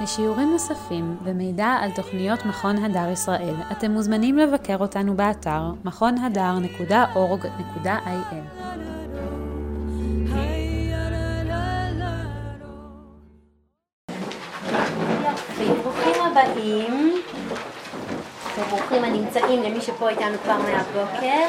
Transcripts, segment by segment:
לשיעורים נוספים ומידע על תוכניות מכון הדר ישראל, אתם מוזמנים לבקר אותנו באתר מכונהדר.org.il. ברוכים הבאים, וברוכים הנמצאים למי שפה איתנו כבר מהבוקר.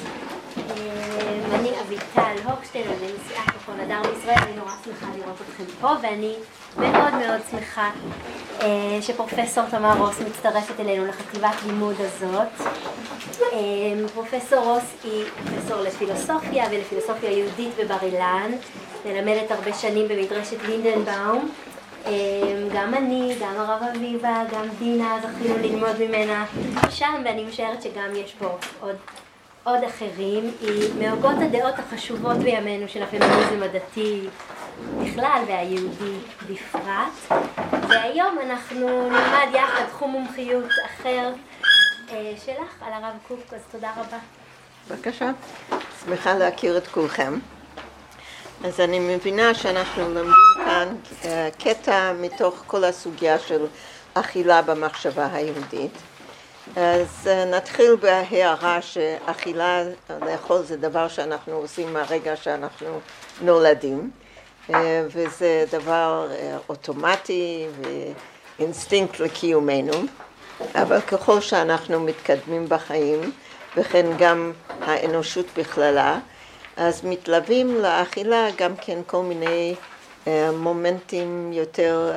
אני אביטל הוקשטיין, אני נשיאת מכון הדר בישראל. אני נורא שמחה לראות אתכם פה, ואני מאוד מאוד שמחה שפרופסור תמר רוס מצטרפת אלינו לחטיבת לימוד הזאת. פרופסור רוס היא פרופסור לפילוסופיה ולפילוסופיה יהודית בבר אילן, מלמדת הרבה שנים במדרשת לינדנבאום. גם אני, גם הרב אביבה, גם דינה זכינו ללמוד ממנה שם, ואני משערת שגם יש פה עוד אחרים. היא מהוגות הדעות החשובות בימינו של הפמיניזם הדתי בכלל והיהודי בפרט, והיום אנחנו נלמד יחד תחום מומחיות אחר שלך על הרב קוק, אז תודה רבה. בבקשה, שמחה להכיר את כולכם. אז אני מבינה שאנחנו לומדים כאן קטע מתוך כל הסוגיה של אכילה במחשבה היהודית. אז נתחיל בהערה שאכילה, לאכול זה דבר שאנחנו עושים מהרגע שאנחנו נולדים, וזה דבר אוטומטי ואינסטינקט לקיומנו, אבל ככל שאנחנו מתקדמים בחיים, וכן גם האנושות בכללה, אז מתלווים לאכילה גם כן כל מיני מומנטים יותר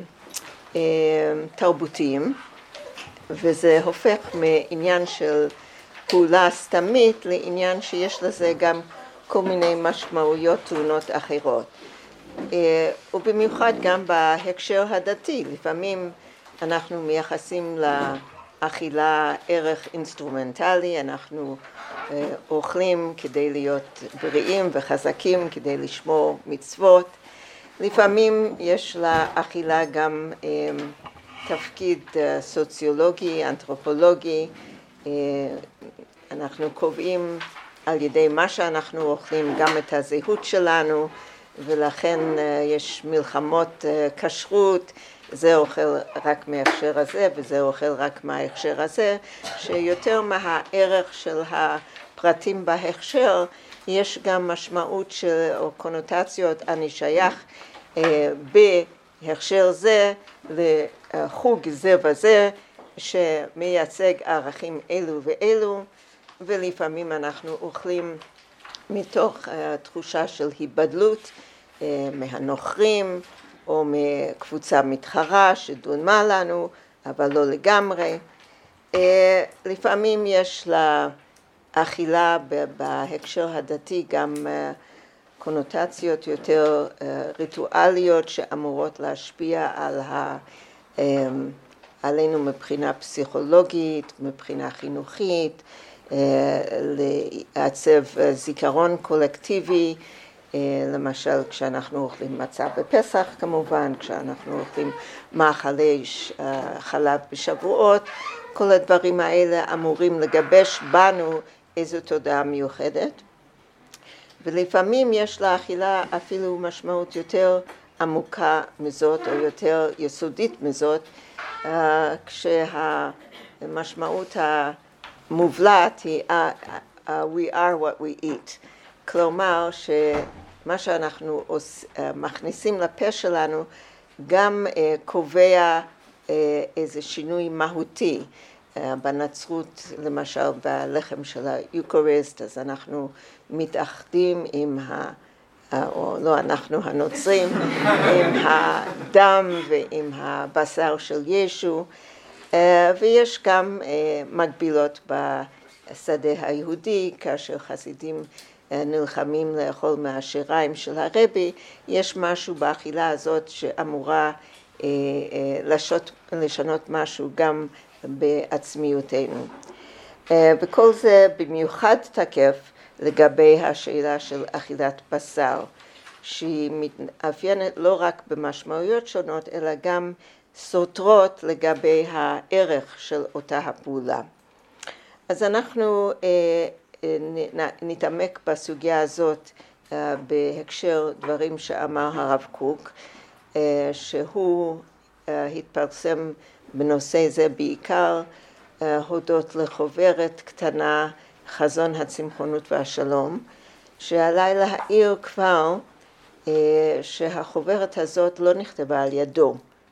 תרבותיים, וזה הופך מעניין של פעולה סתמית לעניין שיש לזה גם כל מיני משמעויות טעונות אחרות. ובמיוחד גם בהקשר הדתי, לפעמים אנחנו מייחסים לאכילה ערך אינסטרומנטלי, אנחנו אוכלים כדי להיות בריאים וחזקים, כדי לשמור מצוות. לפעמים יש לאכילה גם תפקיד סוציולוגי, אנתרופולוגי. אנחנו קובעים על ידי מה שאנחנו אוכלים גם את הזהות שלנו, ולכן יש מלחמות כשרות, זה אוכל רק מההכשר הזה וזה אוכל רק מההכשר הזה, שיותר מהערך של הפרטים בהכשר יש גם משמעות או קונוטציות. אני שייך בהכשר זה לחוג זה וזה שמייצג ערכים אלו ואלו, ולפעמים אנחנו אוכלים מתוך תחושה של היבדלות מהנוכרים או מקבוצה מתחרה שדומה לנו אבל לא לגמרי. לפעמים יש לאכילה בהקשר הדתי גם קונוטציות יותר ריטואליות שאמורות להשפיע עלינו מבחינה פסיכולוגית, מבחינה חינוכית, לעצב זיכרון קולקטיבי, למשל כשאנחנו אוכלים מצה בפסח כמובן, כשאנחנו אוכלים מאכלי חלב בשבועות, כל הדברים האלה אמורים לגבש בנו איזו תודעה מיוחדת. ולפעמים יש לאכילה אפילו משמעות יותר עמוקה מזאת או יותר יסודית מזאת, כשהמשמעות המובלעת היא we are what we eat. כלומר שמה שאנחנו מכניסים לפה שלנו גם קובע איזה שינוי מהותי. בנצרות למשל בלחם של היוקריסט, אז אנחנו מתאחדים עם או לא אנחנו הנוצרים, עם הדם ועם הבשר של ישו, ויש גם מקבילות בשדה היהודי, כאשר חסידים נלחמים לאכול מהשיריים של הרבי, יש משהו באכילה הזאת שאמורה לשנות משהו גם בעצמיותנו. וכל זה במיוחד תקף לגבי השאלה של אכילת בשר, שהיא מתאפיינת לא רק במשמעויות שונות, אלא גם סותרות לגבי הערך של אותה הפעולה. אז אנחנו נתעמק בסוגיה הזאת בהקשר דברים שאמר הרב קוק, שהוא התפרסם בנושא זה בעיקר הודות לחוברת קטנה, חזון הצמחונות והשלום, שעליי להעיר כבר שהחוברת הזאת לא נכתבה על ידו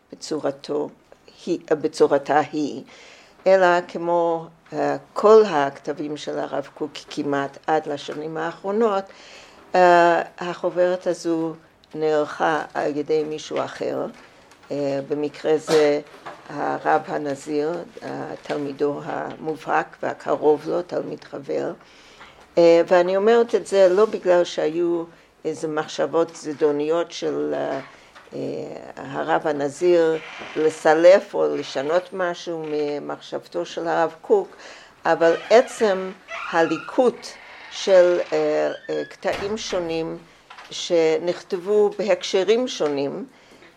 בצורתה היא, אלא כמו כל הכתבים של הרב קוק כמעט עד לשנים האחרונות, החוברת הזו נערכה על ידי מישהו אחר, במקרה זה הרב הנזיר, תלמידו המובהק והקרוב לו, תלמיד חבר, ואני אומרת את זה לא בגלל שהיו איזה מחשבות זדוניות של הרב הנזיר לסלף או לשנות משהו ממחשבתו של הרב קוק, אבל עצם הליקוט של קטעים שונים שנכתבו בהקשרים שונים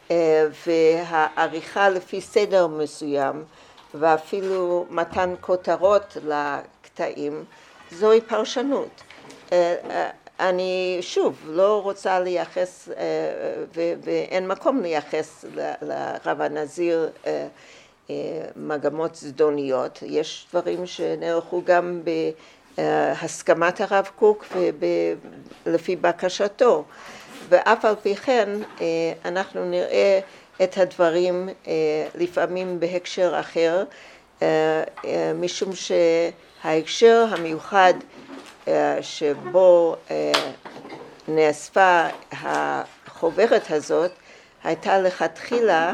והעריכה לפי סדר מסוים ואפילו מתן כותרות לקטעים, זוהי פרשנות. אני שוב לא רוצה לייחס ואין מקום לייחס לרב הנזיר מגמות זדוניות. יש דברים שנערכו גם בהסכמת הרב קוק ולפי בקשתו, ואף על פי כן אנחנו נראה את הדברים לפעמים בהקשר אחר, משום שההקשר המיוחד שבו נאספה החוברת הזאת הייתה לכתחילה,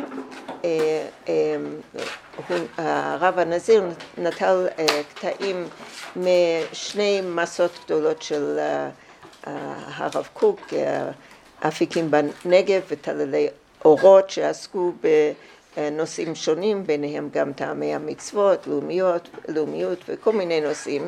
הרב הנזיר נטל קטעים משני מסות גדולות של הרב קוק, אפיקים בנגב וטללי אורות שעסקו בנושאים שונים, ביניהם גם טעמי המצוות, לאומיות וכל מיני נושאים,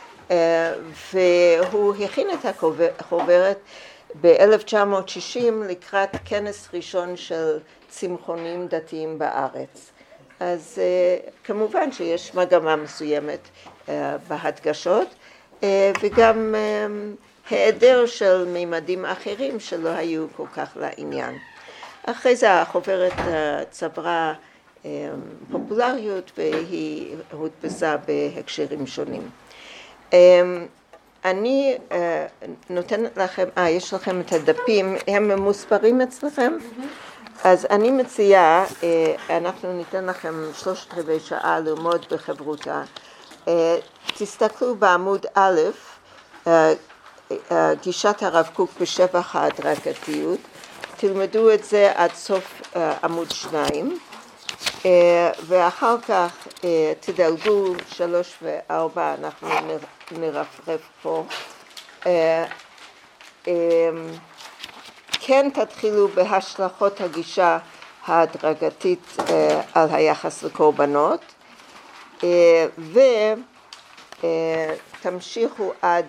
והוא הכין את החוברת ב-1960 לקראת כנס ראשון של צמחונים דתיים בארץ. אז כמובן שיש מגמה מסוימת בהדגשות וגם היעדר של מימדים אחרים שלא היו כל כך לעניין. אחרי זה החוברת צברה פופולריות והיא הודפסה בהקשרים שונים. אני נותנת לכם, יש לכם את הדפים, הם ממוספרים אצלכם? אז אני מציעה, אנחנו ניתן לכם 3/4 שעה ללמוד בחברותה. תסתכלו בעמוד א', גישת הרב קוק בשבח ההדרגתיות, תלמדו את זה עד סוף עמוד 2, ואחר כך תדלגו 3 ו-4, אנחנו נרפרף פה. כן תתחילו בהשלכות הגישה ההדרגתית על היחס לקורבנות, ותמשיכו עד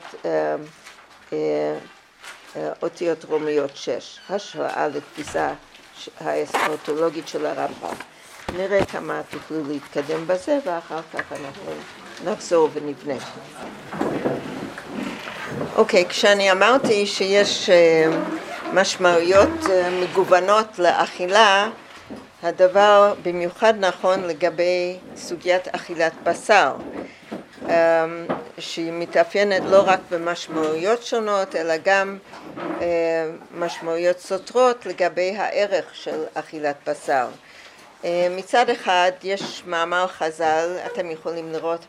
אותיות רומיות 6, השראה לתפיסה האסכטולוגית של הרמב"ם. נראה כמה תוכלו להתקדם בזה ואחר כך אנחנו נחזור ונבנה. אוקיי, כשאני אמרתי שיש משמעויות מגוונות לאכילה, הדבר במיוחד נכון לגבי סוגיית אכילת בשר, שהיא מתאפיינת לא רק במשמעויות שונות, אלא גם משמעויות סותרות לגבי הערך של אכילת בשר. מצד אחד יש מאמר חז"ל, אתם יכולים לראות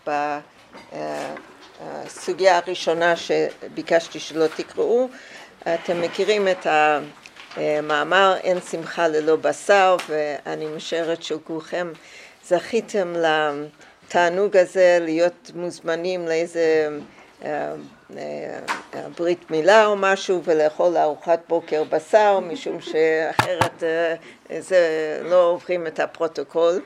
בסוגיה הראשונה שביקשתי שלא תקראו, אתם מכירים את המאמר אין שמחה ללא בשר, ואני משערת שכולכם זכיתם לתענוג הזה להיות מוזמנים לאיזה ברית מילה או משהו ולאכול ארוחת בוקר בשר, משום שאחרת זה לא עוברים את הפרוטוקול.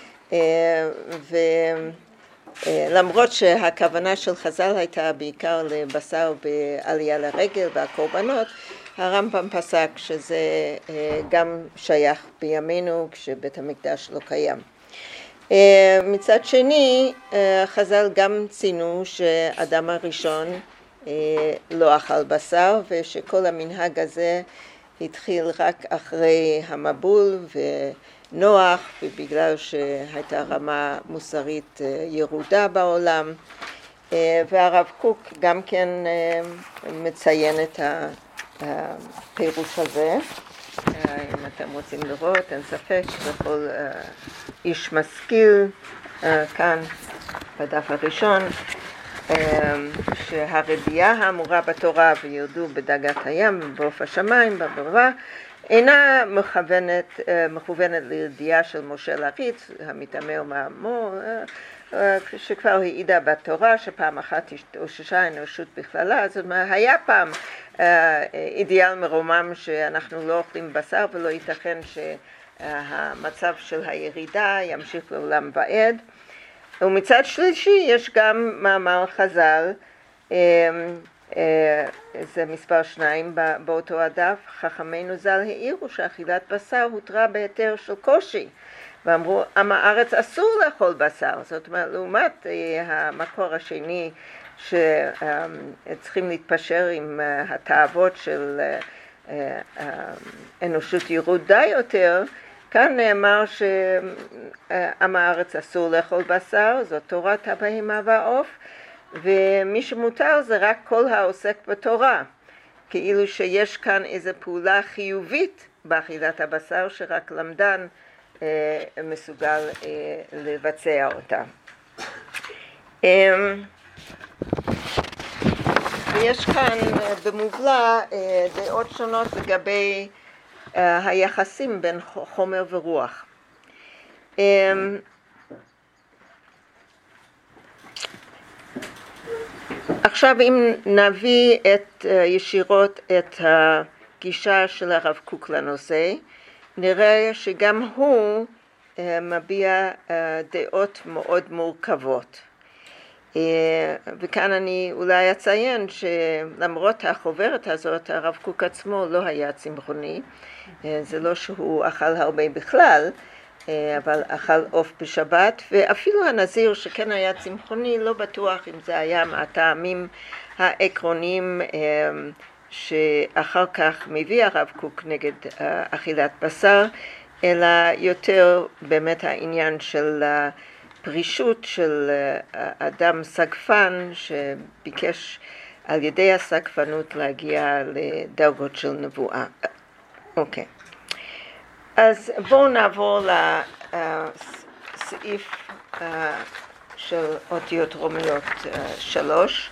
ולמרות שהכוונה של חז"ל הייתה בעיקר לבשר בעלייה לרגל והקורבנות, הרמב"ם פסק שזה גם שייך בימינו כשבית המקדש לא קיים. מצד שני, חז"ל גם ציינו שאדם הראשון לא אכל בשר, ושכל המנהג הזה התחיל רק אחרי המבול ונוח, ובגלל שהייתה רמה מוסרית ירודה בעולם, והרב קוק גם כן מציין את הפירוש הזה. אם אתם רוצים לראות, אין ספק שבכל איש משכיל, כאן בדף הראשון, שהרבייה האמורה בתורה וירדו בדגת הים ובעוף השמיים אינה מכוונת לידיעה של משה לריץ המתאמר מעמו, שכבר העידה בתורה שפעם אחת התאוששה האנושות בכללה. זאת אומרת, היה פעם אידיאל מרומם שאנחנו לא אוכלים בשר ולא ייתכן שהמצב של הירידה ימשיך לעולם ועד. ומצד שלישי יש גם מאמר חז"ל, זה מספר 2 באותו הדף, חכמינו ז"ל העירו שאכילת בשר הותרה בהיתר של קושי, ואמרו עם הארץ אסור לאכול בשר. זאת אומרת, לעומת המקור השני שצריכים להתפשר עם התאוות של אנושות ירודה יותר, כאן נאמר שעם הארץ אסור לאכול בשר, זאת תורת הבהמה והעוף, ומי שמותר זה רק כל העוסק בתורה, כאילו שיש כאן איזו פעולה חיובית באכילת הבשר שרק למדן מסוגל לבצע אותה. ויש כאן במובלע דעות שונות לגבי היחסים בין חומר ורוח. עכשיו אם נביא ישירות את הגישה של הרב קוק לנושא, נראה שגם הוא מביע דעות מאוד מורכבות. וכאן אני אולי אציין שלמרות החוברת הזאת, הרב קוק עצמו לא היה צמחוני. זה לא שהוא אכל הרבה בכלל, אבל אכל עוף בשבת, ואפילו הנזיר שכן היה צמחוני, לא בטוח אם זה היה מהטעמים העקרוניים שאחר כך מביא הרב קוק נגד אכילת בשר, אלא יותר באמת העניין של פרישות של אדם סגפן שביקש על ידי הסגפנות להגיע לדרגות של נבואה. אוקיי. אז בואו נעבור לסעיף של אותיות רומיות 3.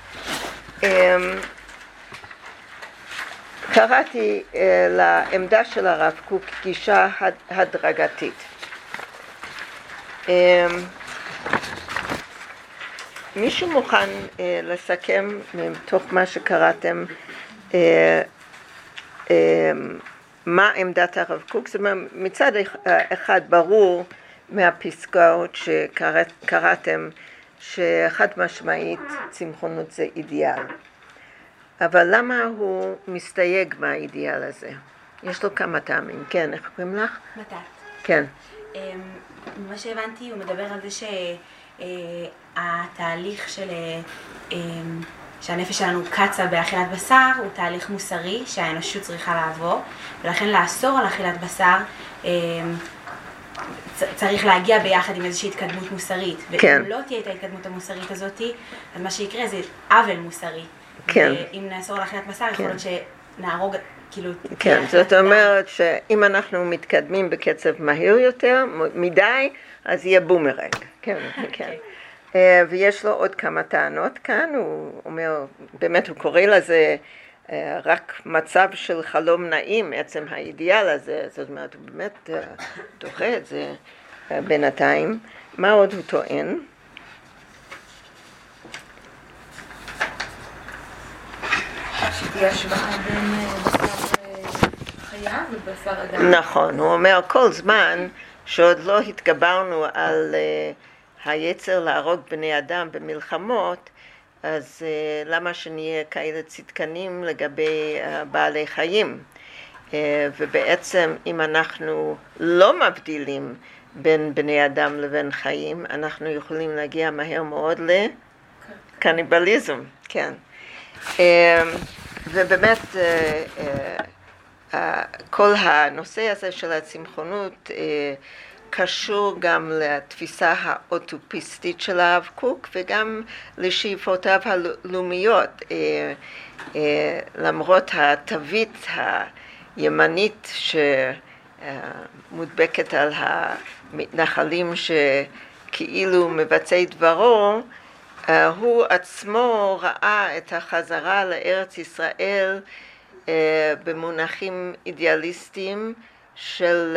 קראתי לעמדה של הרב קוק גישה הדרגתית. מישהו מוכן לסכם מתוך מה שקראתם מה עמדת הרב קוק? זאת אומרת, מצד אחד ברור מהפסקאות שקראתם שחד משמעית צמחונות זה אידיאל. אבל למה הוא מסתייג מהאידיאל הזה? יש לו כמה טעמים. כן, איך קוראים לך? מתת. כן. מה שהבנתי, הוא מדבר על זה שהתהליך שהנפש שלנו קצה באכילת בשר הוא תהליך מוסרי שהאנושות צריכה לעבור, ולכן לאסור על אכילת בשר צריך להגיע ביחד עם איזושהי התקדמות מוסרית. כן. ואם לא תהיה את ההתקדמות המוסרית הזאת, אז מה שיקרה זה עוול מוסרי. כן. ואם נאסור על אכילת בשר, יכול להיות שנהרוג, כאילו... כן, זאת אומרת שאם אנחנו מתקדמים בקצב מהיר יותר, מדי, אז יהיה בומרנג. כן, כן. ויש לו עוד כמה טענות כאן, הוא אומר, באמת הוא קורא לזה רק מצב של חלום נעים, עצם האידיאל הזה, זאת אומרת, הוא באמת דוחה את זה בינתיים. מה עוד הוא טוען? שתהיה השוואה בין בשר חיה ובשר אדם. נכון, הוא אומר כל זמן שעוד לא התגברנו על היצר להרוג בני אדם במלחמות, אז למה שנהיה כאלה צדקנים לגבי בעלי חיים? ובעצם אם אנחנו לא מבדילים בין בני אדם לבין חיים, אנחנו יכולים להגיע מהר מאוד לקניבליזם, כן. ובאמת כל הנושא הזה של הצמחונות קשור גם לתפיסה האוטופיסטית של הרב קוק וגם לשאיפותיו הלאומיות. למרות התווית הימנית שמודבקת על המתנחלים שכאילו מבצעי דברו, הוא עצמו ראה את החזרה לארץ ישראל במונחים אידיאליסטיים של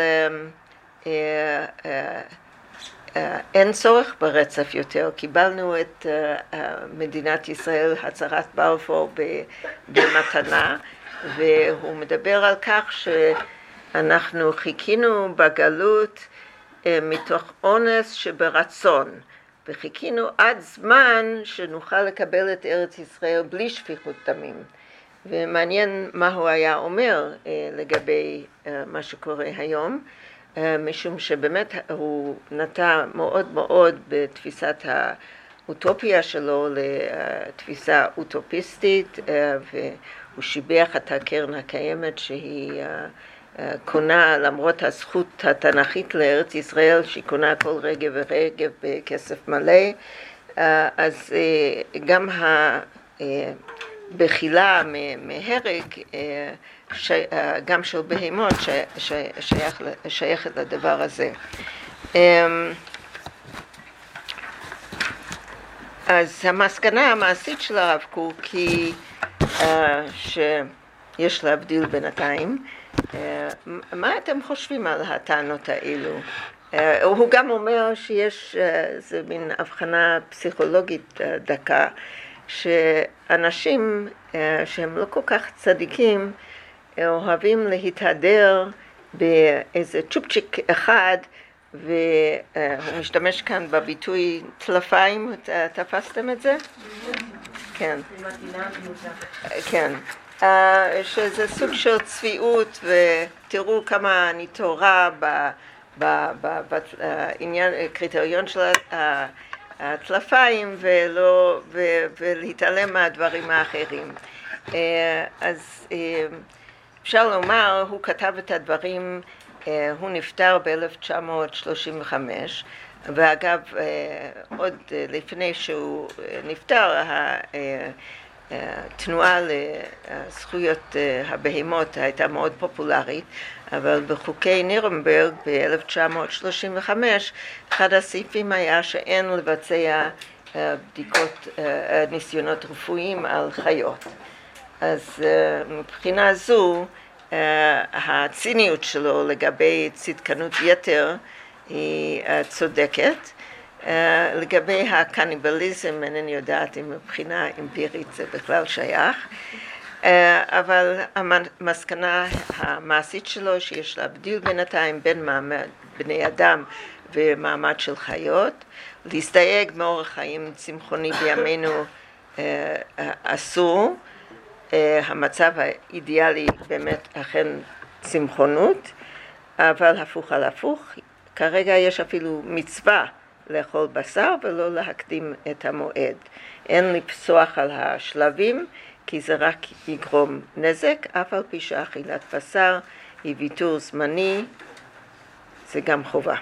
אין צורך ברצף יותר. קיבלנו את מדינת ישראל, הצהרת בלפור, במתנה, והוא מדבר על כך שאנחנו חיכינו בגלות מתוך אונס שברצון, וחיכינו עד זמן שנוכל לקבל את ארץ ישראל בלי שפיכות דמים. ומעניין מה הוא היה אומר לגבי מה שקורה היום, משום שבאמת הוא נטע מאוד מאוד בתפיסת האוטופיה שלו לתפיסה אוטופיסטית, והוא שיבח את הקרן הקיימת שהיא קונה, למרות הזכות התנ"כית לארץ ישראל, שהיא קונה כל רגב ורגב בכסף מלא, אז גם בחילה מהרג, גם של בהמות, שייכת לדבר הזה. אז המסקנה המעשית של הרב קוק היא שיש להבדיל בינתיים. מה אתם חושבים על הטענות האלו? הוא גם אומר שיש איזה מין הבחנה פסיכולוגית דקה, שאנשים שהם לא כל כך צדיקים אוהבים להתהדר באיזה צ'ופצ'יק אחד, והוא משתמש כאן בביטוי טלפיים. תפסתם את זה? כן. כן. שזה סוג של צביעות, ותראו כמה אני תורה בעניין קריטריון של הטלפיים ולהתעלם מהדברים האחרים. אז אפשר לומר, הוא כתב את הדברים, הוא נפטר ב-1935, ואגב עוד לפני שהוא נפטר, התנועה לזכויות הבהמות הייתה מאוד פופולרית, אבל בחוקי נירנברג ב-1935 אחד הסעיפים היה שאין לבצע בדיקות, ניסיונות רפואיים על חיות. אז מבחינה זו הציניות שלו לגבי צדקנות יתר היא צודקת. לגבי הקניבליזם אינני יודעת אם מבחינה אמפירית זה בכלל שייך, אבל המסקנה המעשית שלו שיש להבדיל בינתיים בין מעמד בני אדם ומעמד של חיות. להסתייג מאורח חיים צמחוני בימינו אסור. המצב האידיאלי באמת אכן צמחונות, אבל הפוך על הפוך, כרגע יש אפילו מצווה לאכול בשר ולא להקדים את המועד. אין לפסוח על השלבים, כי זה רק יגרום נזק, אף על פי שאכילת בשר היא ויתור זמני, זה גם חובה.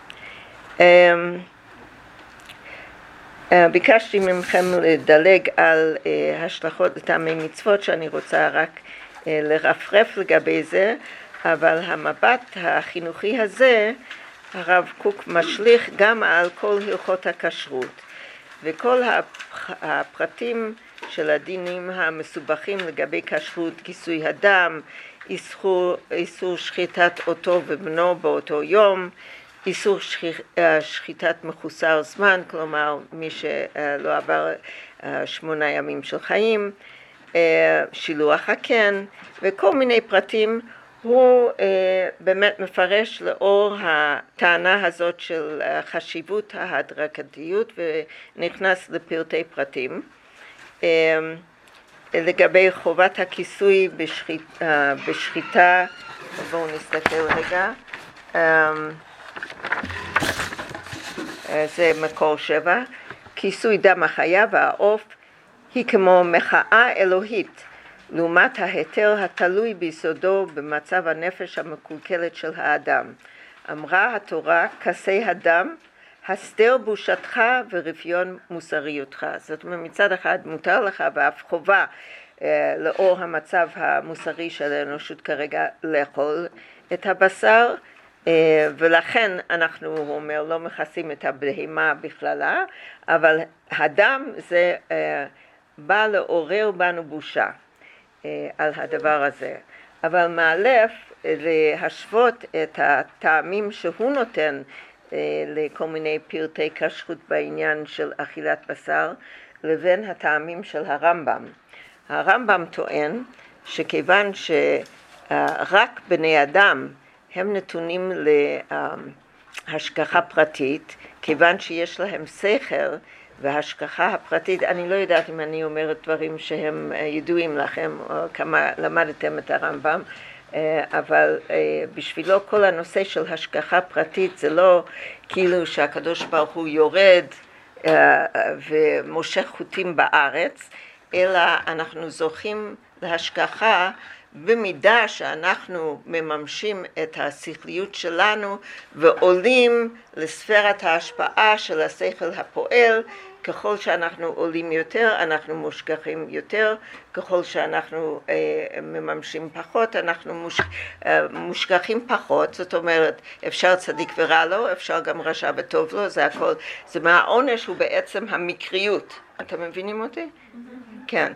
ביקשתי ממכם לדלג על השלכות לטעמי מצוות, שאני רוצה רק לרפרף לגבי זה, אבל המבט החינוכי הזה, הרב קוק משליך גם על כל הלכות הכשרות, וכל הפרטים של הדינים המסובכים לגבי כשרות, כיסוי הדם, איסור שחיטת אותו ובנו באותו יום, איסור שחיטת מחוסר זמן, כלומר מי שלא עבר 8 ימים של חיים, שילוח הקן וכל מיני פרטים. הוא באמת מפרש לאור הטענה הזאת של חשיבות ההדרגתיות ונכנס לפרטי פרטים. לגבי חובת הכיסוי בשחיטה, בואו נסתכל רגע, זה מקור 7, כיסוי דם החיה והעוף היא כמו מחאה אלוהית, לעומת ההיתר התלוי ביסודו במצב הנפש המקולקלת של האדם. אמרה התורה, כסי הדם, הסתר בושתך ורפיון מוסריותך. זאת אומרת, מצד אחד מותר לך ואף חובה לאור המצב המוסרי של האנושות כרגע לאכול את הבשר, ולכן אנחנו, הוא אומר, לא מכסים את הבהמה בכללה, אבל הדם זה בא לעורר בנו בושה על הדבר הזה. אבל מאלף להשוות את הטעמים שהוא נותן לכל מיני פרטי כשרות בעניין של אכילת בשר לבין הטעמים של הרמב"ם. הרמב"ם טוען שכיוון שרק בני אדם הם נתונים להשגחה פרטית, כיוון שיש להם שכל והשגחה הפרטית, אני לא יודעת אם אני אומרת דברים שהם ידועים לכם או כמה למדתם את הרמב"ם, אבל בשבילו כל הנושא של השגחה פרטית זה לא כאילו שהקדוש ברוך הוא יורד ומושך חוטים בארץ, אלא אנחנו זוכים להשגחה במידה שאנחנו מממשים את השכליות שלנו ועולים לספירת ההשפעה של השכל הפועל. ככל שאנחנו עולים יותר, אנחנו מושגחים יותר, ככל שאנחנו מממשים פחות, אנחנו מושגחים פחות, זאת אומרת, אפשר צדיק ורע לו, אפשר גם רשע וטוב לו, זה הכל, זה מהעונש הוא בעצם המקריות. אתם מבינים אותי? כן.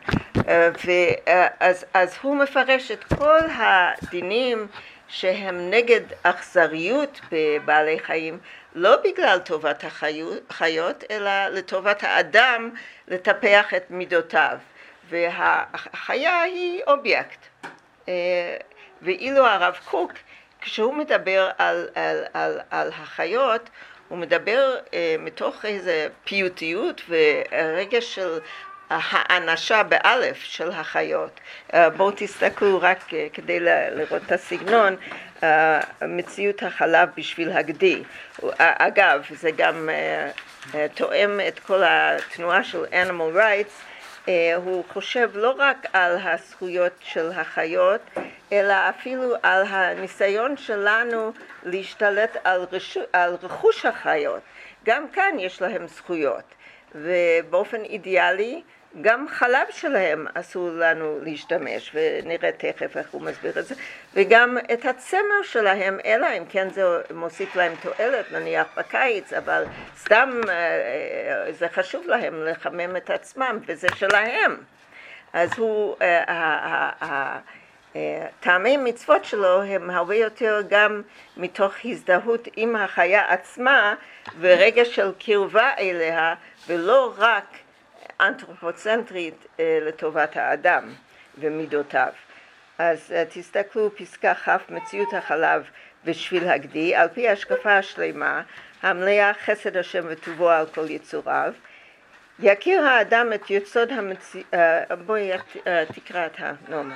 אז הוא מפרש את כל הדינים שהם נגד אכזריות בבעלי חיים, לא בגלל טובת החיות, אלא לטובת האדם לטפח את מידותיו. והחיה היא אובייקט. ואילו הרב קוק, כשהוא מדבר על החיות, הוא מדבר מתוך איזה פיוטיות ורגש של האנשה באלף של החיות. בואו תסתכלו רק כדי לראות את הסגנון, מציאות החלב בשביל הגדי. אגב, זה גם תואם את כל התנועה של Animal Rights, הוא חושב לא רק על הזכויות של החיות, אלא אפילו על הניסיון שלנו להשתלט על רכוש החיות. גם כאן יש להם זכויות, ובאופן אידיאלי, גם חלב שלהם אסור לנו להשתמש, ונראה תכף איך הוא מסביר את זה, וגם את הצמר שלהם, אלא אם כן זה מוסיף להם תועלת, נניח בקיץ, אבל סתם זה חשוב להם לחמם את עצמם, וזה שלהם. אז הוא, טעמי מצוות שלו הם הרבה יותר גם מתוך הזדהות עם החיה עצמה, ורגע של קרבה אליה, ולא רק אנתרופוצנטרית לטובת האדם ומידותיו. אז תסתכלו פסקה כ', מציאות החלב בשביל הגדי, על פי השקפה השלמה, המלאה חסד השם וטובו על כל יצוריו, יכיר האדם את יסוד בואי תקרא את הנורמה.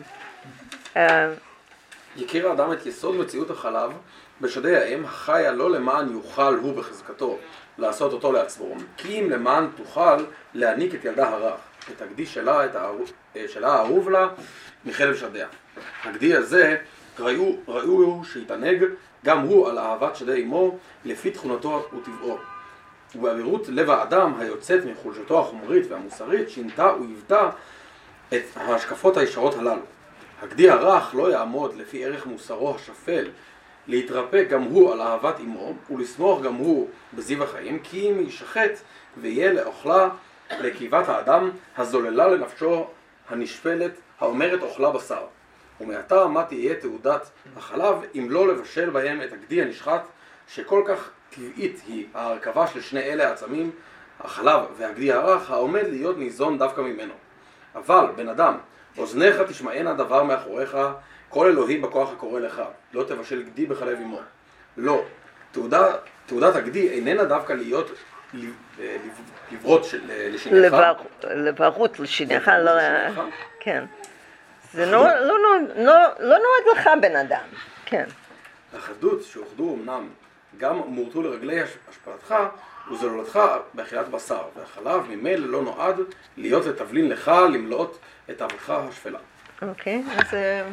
יכיר האדם את יסוד מציאות החלב בשדי האם החיה לא למען יוכל הוא בחזקתו לעשות אותו לעצמו, כי אם למען תוכל להעניק את ילדה הרך, את הגדי שלה, שלה האהוב לה, מחלב שדיה. הגדי הזה ראוי שיתענג גם הוא על אהבת שדי אמו לפי תכונתו וטבעו. ובאבירות לב האדם היוצאת מחולשתו החומרית והמוסרית שינתה והיוותה את ההשקפות הישרות הללו. הגדי הרך לא יעמוד לפי ערך מוסרו השפל להתרפק גם הוא על אהבת אמו ולסמוך גם הוא בזיו החיים, כי אם יישחט ויהיה לאוכלה לקיבת האדם הזוללה לנפשו הנשפלת האומרת אוכלה בשר. ומעתה מה תהיה תעודת החלב אם לא לבשל בהם את הגדי הנשחט, שכל כך טבעית היא ההרכבה של שני אלה העצמים, החלב והגדי הרך, העומד להיות ניזון דווקא ממנו. אבל בן אדם, אוזניך תשמענה דבר מאחוריך, כל אלוהי בכוח הקורא לך, לא תבשל גדי בחלב אמו. לא, תעודת הגדי איננה דווקא להיות לברות לשינך. לברות לשינך, לא, כן. זה לא נועד לך בן אדם, כן. החדות שאוחדו אמנם גם מורטו לרגלי השפלתך וזוללתך באכילת בשר, והחלב ממילא לא נועד להיות לתבלין לך למלאות את אהבתך השפלה. אוקיי, אז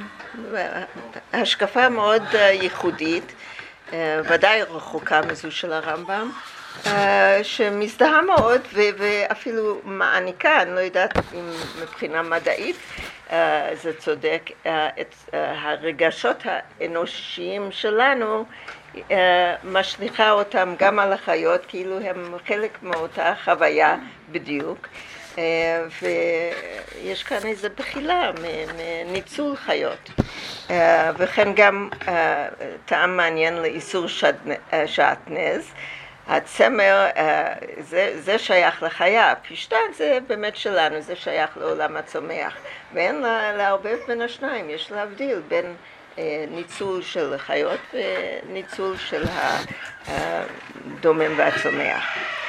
השקפה מאוד ייחודית, ודאי רחוקה מזו של הרמב"ם, שמזדהה מאוד ואפילו מעניקה, אני לא יודעת אם מבחינה מדעית זה צודק, את הרגשות האנושיים שלנו משליכה אותם גם על החיות, כאילו הם חלק מאותה חוויה בדיוק, ויש כאן איזו בחילה מניצול חיות. וכן גם טעם מעניין לאיסור שעטנז, הצמר זה שייך לחיה, פשטן זה באמת שלנו, זה שייך לעולם הצומח, ואין לערבב בין השניים, יש להבדיל בין ניצול של חיות וניצול של הדומם והצומח.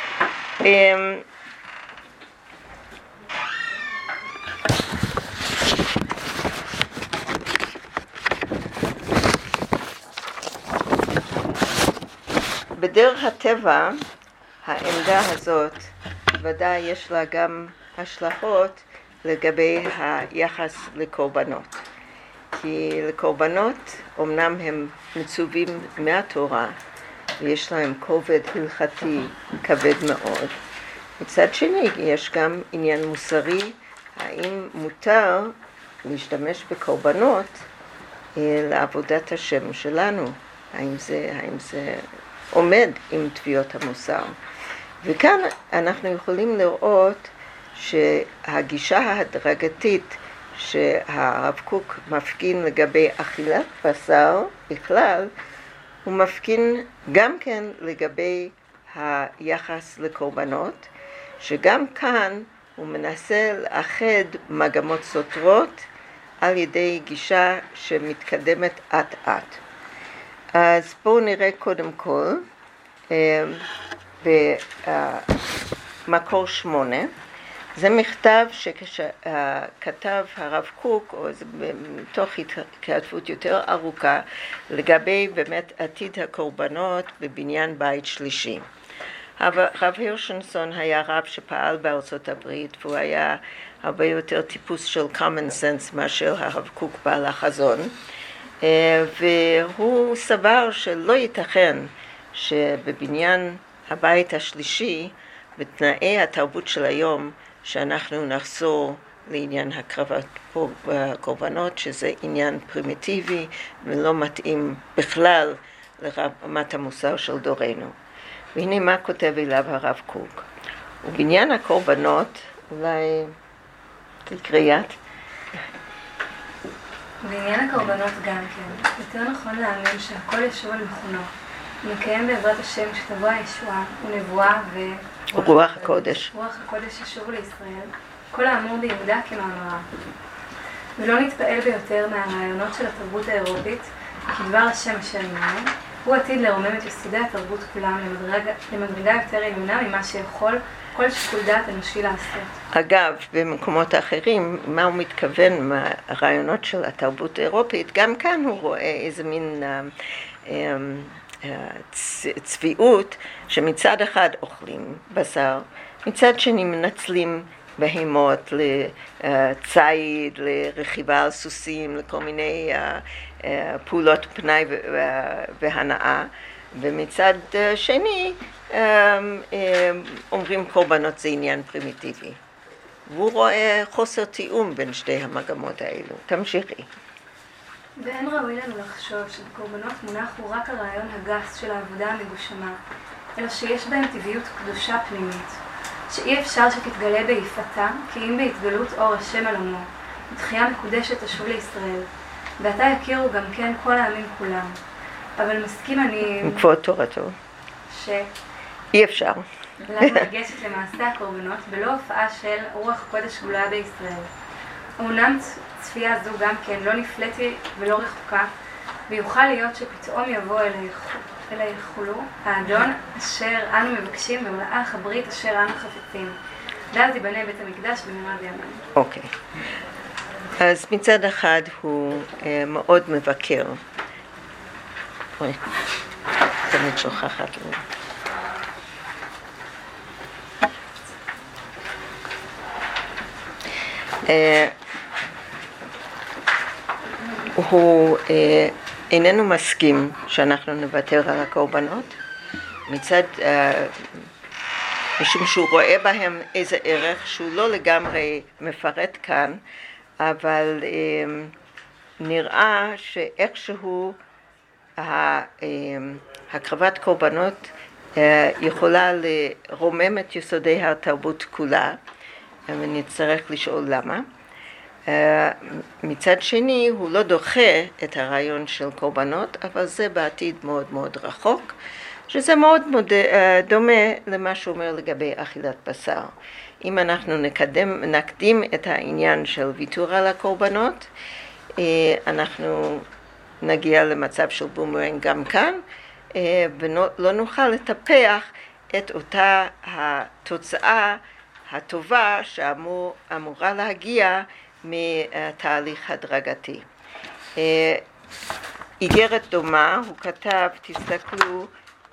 בדרך הטבע, העמדה הזאת, ודאי יש לה גם השלכות לגבי היחס לקורבנות. כי לקורבנות, אמנם הם מצווים מהתורה, ויש להם כובד הלכתי כבד מאוד. מצד שני, יש גם עניין מוסרי, האם מותר להשתמש בקורבנות לעבודת השם שלנו, האם זה עומד עם תביעות המוסר. וכאן אנחנו יכולים לראות שהגישה ההדרגתית שהרב קוק מפגין לגבי אכילת בשר בכלל, הוא מפגין גם כן לגבי היחס לקורבנות, שגם כאן הוא מנסה לאחד מגמות סותרות על ידי גישה שמתקדמת אט אט. אז בואו נראה קודם כל במקור 8, זה מכתב שכתב הרב קוק, או זה מתוך התכתבות יותר ארוכה, לגבי באמת עתיד הקורבנות בבניין בית שלישי. הרב הירשנסון היה רב שפעל בארצות הברית, והוא היה הרבה יותר טיפוס של common sense מאשר הרב קוק בעל החזון, והוא סבר שלא ייתכן שבבניין הבית השלישי, בתנאי התרבות של היום, שאנחנו נחזור לעניין הקרבת קורבנות, שזה עניין פרימיטיבי ולא מתאים בכלל לרמת המוסר של דורנו. והנה מה כותב אליו הרב קוק. ובעניין הקורבנות, אולי תקריא את. בעניין הקורבנות גם כן, יותר נכון להאמין שהכל ישוב על מכונו, ונקיים בעזרת השם שתבוא הישועה ונבואה רוח הקודש. רוח הקודש ישוב לישראל, כל האמור ביהודה כמאמרה. ולא נתפעל ביותר מהרעיונות של התרבות האירופית, כי דבר השם אשר עמהם, הוא עתיד לרומם את יסודי התרבות כולם למדרגה יותר עליונה ממה שיכול כל שיקול דעת אנושי לעשות. אגב, במקומות אחרים, מה הוא מתכוון מהרעיונות של התרבות האירופית, גם כאן הוא רואה איזה מין צביעות שמצד אחד אוכלים בשר, מצד שני מנצלים בהימות לציד, לרכיבה על סוסים, לכל מיני פעולות פנאי והנאה, ומצד שני אומרים קורבנות זה עניין פרימיטיבי. והוא רואה חוסר תיאום בין שתי המגמות האלו. תמשיכי. ואין ראוי לנו לחשוב שבקורבנות מונח הוא רק הרעיון הגס של העבודה המגושמה, אלא שיש בהם טבעיות קדושה פנימית, שאי אפשר שתתגלה ביפתה, כי אם בהתגלות אור השם על עמו, ותחייה מקודשת תשוב לישראל, ועתה יכירו גם כן כל העמים כולם. אבל מסכים אני... מכבוד תורתו. אי אפשר. למה לגשת למעשה הקורבנות בלא הופעה של רוח קודש גלויה בישראל. אמנם צפייה זו גם כן לא נפלטי ולא רחוקה, ויוכל להיות שפתאום יבוא אל היחולו האדון אשר אנו מבקשים במלאך הברית אשר אנו חפצים. ואז ייבנה בית המקדש במהרה בימינו. אוקיי. אז מצד אחד הוא מאוד מבקר. תמיד שוכחת לי. הוא איננו מסכים שאנחנו נוותר על הקורבנות, משום שהוא רואה בהם איזה ערך שהוא לא לגמרי מפרט כאן, אבל נראה שאיכשהו הקרבת קורבנות יכולה לרומם את יסודי התרבות כולה, ונצטרך לשאול למה. מצד שני הוא לא דוחה את הרעיון של קורבנות, אבל זה בעתיד מאוד מאוד רחוק, שזה מאוד דומה למה שאומר לגבי אכילת בשר. אם אנחנו נקדים את העניין של ויתור על הקורבנות, אנחנו נגיע למצב של בומרנג גם כאן, ולא נוכל לטפח את אותה התוצאה הטובה שאמורה להגיע מתהליך הדרגתי. איגרת דומה, הוא כתב, תסתכלו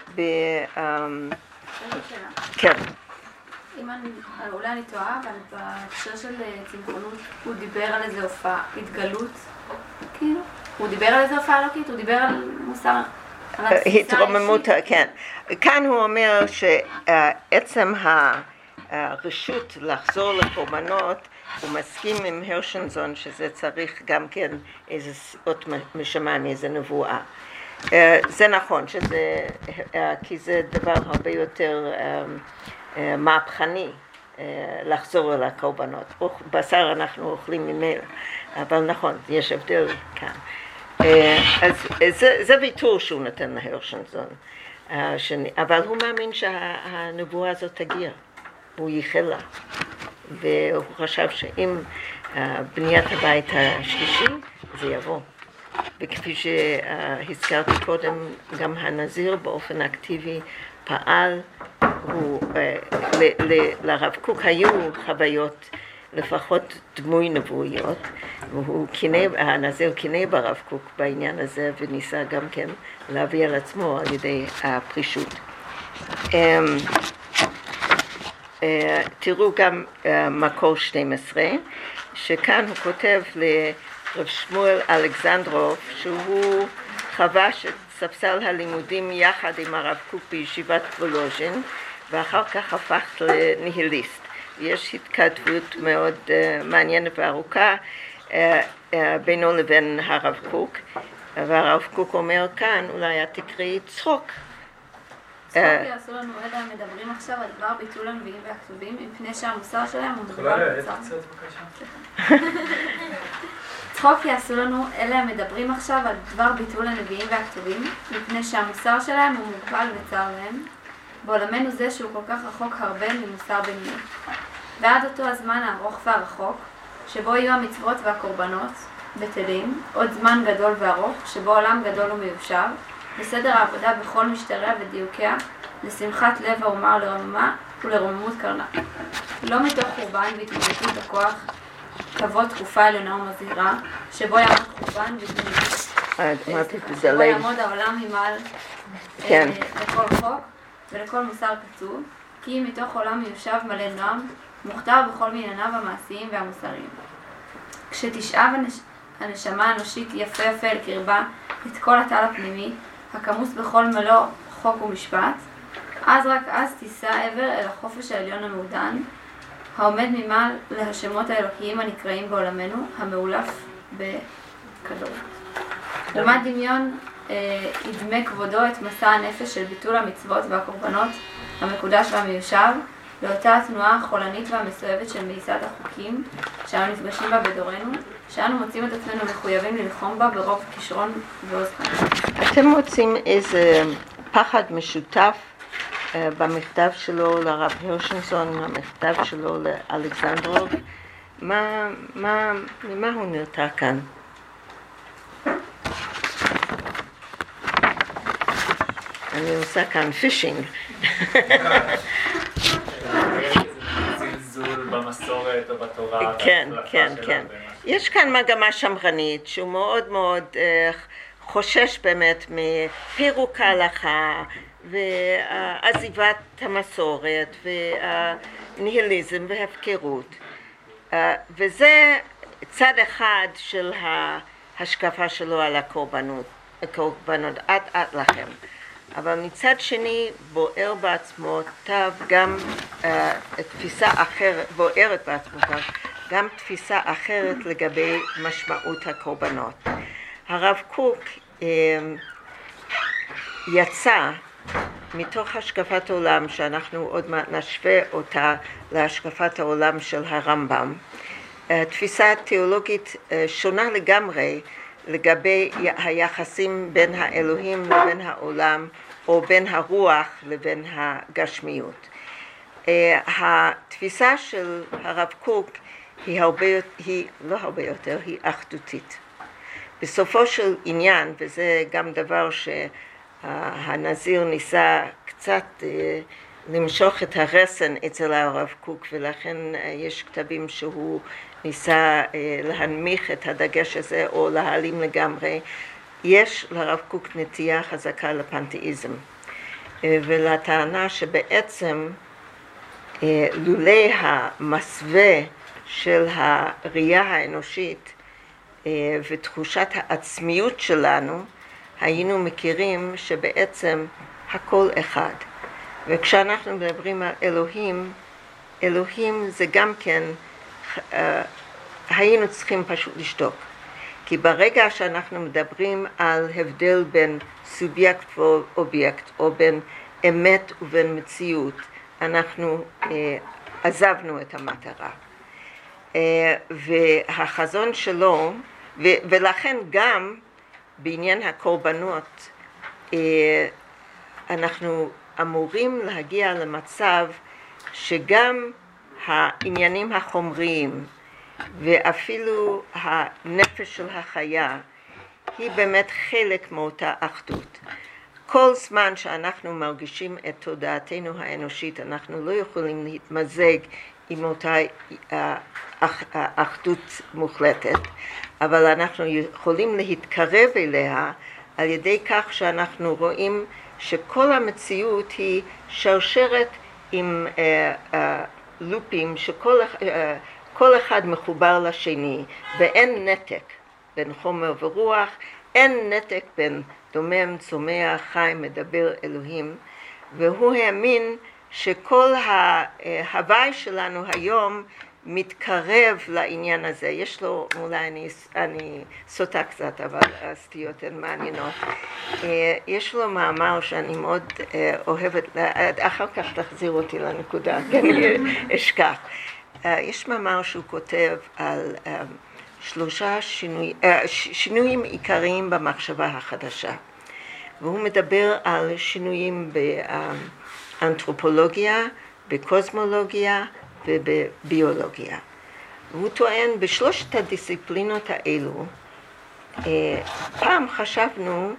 כן. אולי אני טועה, אבל בהקשר של צמחונות הוא דיבר על איזה הופעה, התגלות, כאילו? הוא דיבר על איזה הופעה אלוקית? הוא דיבר על מוסר, על התפיסה התרוממות, כן. כאן הוא אומר שעצם הרשות לחזור לקורבנות, הוא מסכים עם הרשנזון שזה צריך גם כן איזה אות משמיים, איזה נבואה. זה נכון, כי זה דבר הרבה יותר מהפכני לחזור על הקורבנות. בשר אנחנו אוכלים ממילא, אבל נכון, יש הבדל כאן. אז זה ויתור שהוא נותן להרשנזון, אבל הוא מאמין שהנבואה הזאת תגיע, הוא ייחל לה, והוא חשב שאם בניית הבית השלישי זה יבוא. וכפי שהזכרתי קודם, גם הנזיר באופן אקטיבי פעל, לרב קוק היו חוויות לפחות דמוי נבואיות, הנזיר קינא ברב קוק בעניין הזה וניסה גם כן להביא על עצמו על ידי הפרישות. תראו גם מקור 12, שכאן הוא כותב לרב שמואל אלכסנדרוב שהוא חבש את ספסל הלימודים יחד עם הרב קוק בישיבת וולוז'ין, ואחר כך הפך לניהיליסט. יש התכתבות מאוד מעניינת וארוכה בינו לבין הרב קוק, והרב קוק אומר כאן, אולי את תקראי צחוק. צחוק יעשו לנו אלה המדברים עכשיו על דבר ביטול הנביאים והכתובים, מפני שהמוסר שלהם הוא דבר קצר. צחוק יעשו לנו אלה המדברים עכשיו על דבר ביטול הנביאים והכתובים, מפני שהמוסר שלהם הוא מוגבל וצר להם, בעולמנו זה שהוא כל כך רחוק הרבה ממוסר בינוני. ועד אותו הזמן הארוך והרחוק, שבו יהיו המצוות והקורבנות, בטלים, עוד זמן גדול וארוך, שבו עולם גדול ומיושב, בסדר העבודה בכל משתריה ודיוקיה, לשמחת לב האומה ולרוממה ולרוממות קרנה. לא מתוך חורבן והתמודדות הכוח, כבוד תקופה עליונה ומזהירה, שבו יעמוד חורבן והתמודדות, שבו יעמוד העולם ממעל לכל חוק ולכל מוסר קצוב, כי מתוך עולם מיושב מלא נועם, מוכתר בכל מענייניו המעשיים והמוסריים. כשתשאב הנשמה האנושית יפה יפה אל קרבה את כל הטל הפנימי, הכמוס בכל מלוא חוק ומשפט, אז רק אז תישא עבר אל החופש העליון המעודן, העומד ממעל להשמות האלוקיים הנקראים בעולמנו, המאולף בכדור. לעומת דמיון ידמה כבודו את מסע הנפש של ביטול המצוות והקורבנות המקודש והמיושב, לאותה התנועה החולנית והמסואבת של מאיסת החוקים שאנו נפגשים בה בדורנו, שאנו מוצאים את עצמנו מחויבים ללחום בה ברוב כישרון ועוז חיים. אתם מוצאים איזה פחד משותף במכתב שלו לרב הרשנזון, המכתב שלו לאלכסנדרוב? ממה הוא נרתע כאן? אני עושה כאן פישינג. זלזול במסורת או בתורה. כן. יש כאן מגמה שמרנית שהוא מאוד מאוד חושש באמת מפירוק ההלכה ועזיבת המסורת וניהיליזם והפקרות. וזה צד אחד של ההשקפה שלו על הקורבנות, עד לכם. אבל מצד שני בוערת בעצמו גם תפיסה אחרת לגבי משמעות הקורבנות. הרב קוק יצא מתוך השקפת עולם שאנחנו עוד מעט נשווה אותה להשקפת העולם של הרמב"ם, תפיסה תיאולוגית שונה לגמרי לגבי היחסים בין האלוהים לבין העולם או בין הרוח לבין הגשמיות. התפיסה של הרב קוק היא אחדותית. בסופו של עניין, וזה גם דבר שהנזיר ניסה קצת למשוך את הרסן אצל הרב קוק, ולכן יש כתבים שהוא ניסה להנמיך את הדגש הזה או להעלים לגמרי. יש לרב קוק נטייה חזקה לפנתאיזם, ולטענה שבעצם לולא המסווה של הראייה האנושית ותחושת העצמיות שלנו, היינו מכירים שבעצם הכל אחד. וכשאנחנו מדברים על אלוהים זה גם כן, היינו צריכים פשוט לשתוק. כי ברגע שאנחנו מדברים על הבדל בין סובייקט ואובייקט, או בין אמת ובין מציאות, אנחנו עזבנו את המטרה. והחזון שלו, ולכן גם בעניין הקורבנות, אנחנו אמורים להגיע למצב שגם העניינים החומריים ואפילו הנפש של החיה היא באמת חלק מאותה אחדות. כל זמן שאנחנו מרגישים את תודעתנו האנושית, אנחנו לא יכולים להתמזג עם אותה אחדות מוחלטת, אבל אנחנו יכולים להתקרב אליה על ידי כך שאנחנו רואים שכל המציאות היא שרשרת עם לופים, שכל אחד מחובר לשני, ואין נתק בין חומר ורוח, אין נתק בין דומם, צומח, חי, מדבר, אלוהים, והוא האמין שכל ההוואי שלנו היום מתקרב לעניין הזה. יש לו, אולי אני סוטה קצת, אבל הסטיות הן מעניינות. יש לו מאמר שאני מאוד אוהבת, אחר כך תחזיר אותי לנקודה, כי אני אשכח. יש מאמר שהוא כותב על 3 שינויים עיקריים במחשבה החדשה. והוא מדבר על שינויים באנתרופולוגיה, בקוסמולוגיה ובביולוגיה. והוא טוען בשלושת הדיסציפלינות האלו, פעם חשבנו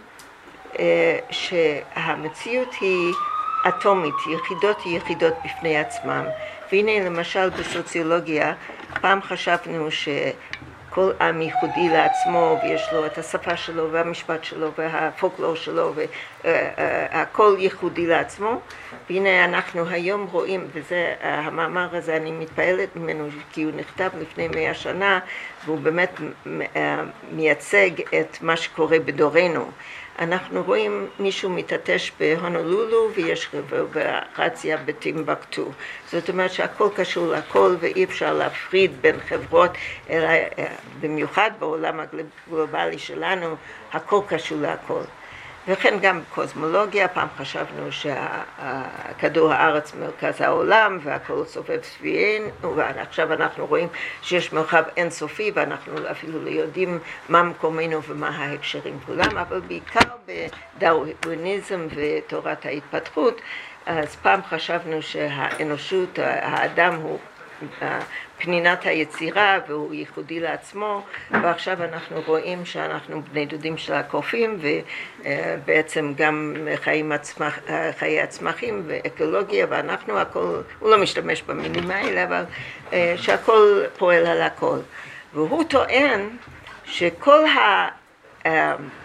שהמציאות היא אטומית, יחידות בפני עצמם. והנה למשל בסוציולוגיה, פעם חשבנו שכל עם ייחודי לעצמו ויש לו את השפה שלו והמשפט שלו והפולקלור שלו והכל ייחודי לעצמו. והנה אנחנו היום רואים, וזה המאמר הזה אני מתפעלת ממנו כי הוא נכתב לפני 100 שנה והוא באמת מייצג את מה שקורה בדורנו. אנחנו רואים מישהו מתעטש בהונולולו ויש רוברציה בטימבקטו. זאת אומרת שהכל קשור להכל ואי אפשר להפריד בין חברות, אלא במיוחד בעולם הגלובלי שלנו, הכל קשור להכל. וכן גם בקוסמולוגיה, פעם חשבנו שהכדור הארץ מרכז העולם והכל סובב סביבנו, ועכשיו אנחנו רואים שיש מרחב אינסופי ואנחנו אפילו לא יודעים מה מקומנו ומה ההקשרים כולם, אבל בעיקר בדרוויניזם ותורת ההתפתחות, אז פעם חשבנו שהאנושות, האדם הוא פנינת היצירה והוא ייחודי לעצמו, ועכשיו אנחנו רואים שאנחנו בני דודים של הקופים ובעצם גם חיי הצמחים ואקולוגיה, ואנחנו הכל, הוא לא משתמש במילים האלה, אבל שהכל פועל על הכל. והוא טוען שכל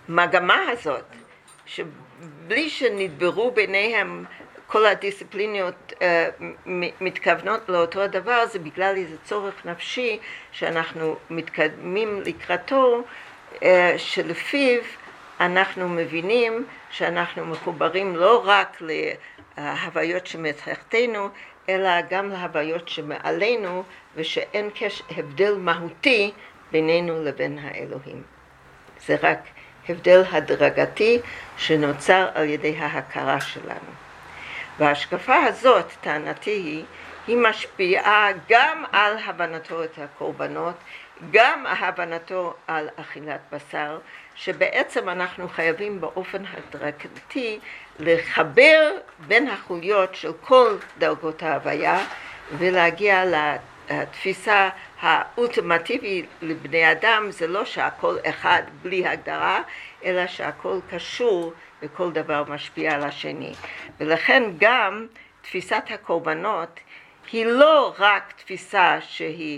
המגמה הזאת, שבלי שנדברו ביניהם כל הדיסציפלינות מתכוונות לאותו הדבר, זה בגלל איזה צורך נפשי שאנחנו מתקדמים לקראתו, שלפיו אנחנו מבינים שאנחנו מחוברים לא רק להוויות שמתחתנו, אלא גם להוויות שמעלינו, ושאין הבדל מהותי בינינו לבין האלוהים. זה רק הבדל הדרגתי שנוצר על ידי ההכרה שלנו. וההשקפה הזאת, טענתי היא משפיעה גם על הבנתו את הקורבנות, גם הבנתו על אכילת בשר, שבעצם אנחנו חייבים באופן הדרגתי לחבר בין החוליות של כל דרגות ההוויה, ולהגיע לתפיסה האולטימטיבית לבני אדם, זה לא שהכל אחד בלי הגדרה, אלא שהכל קשור וכל דבר משפיע על השני. ולכן גם תפיסת הקורבנות היא לא רק תפיסה שהיא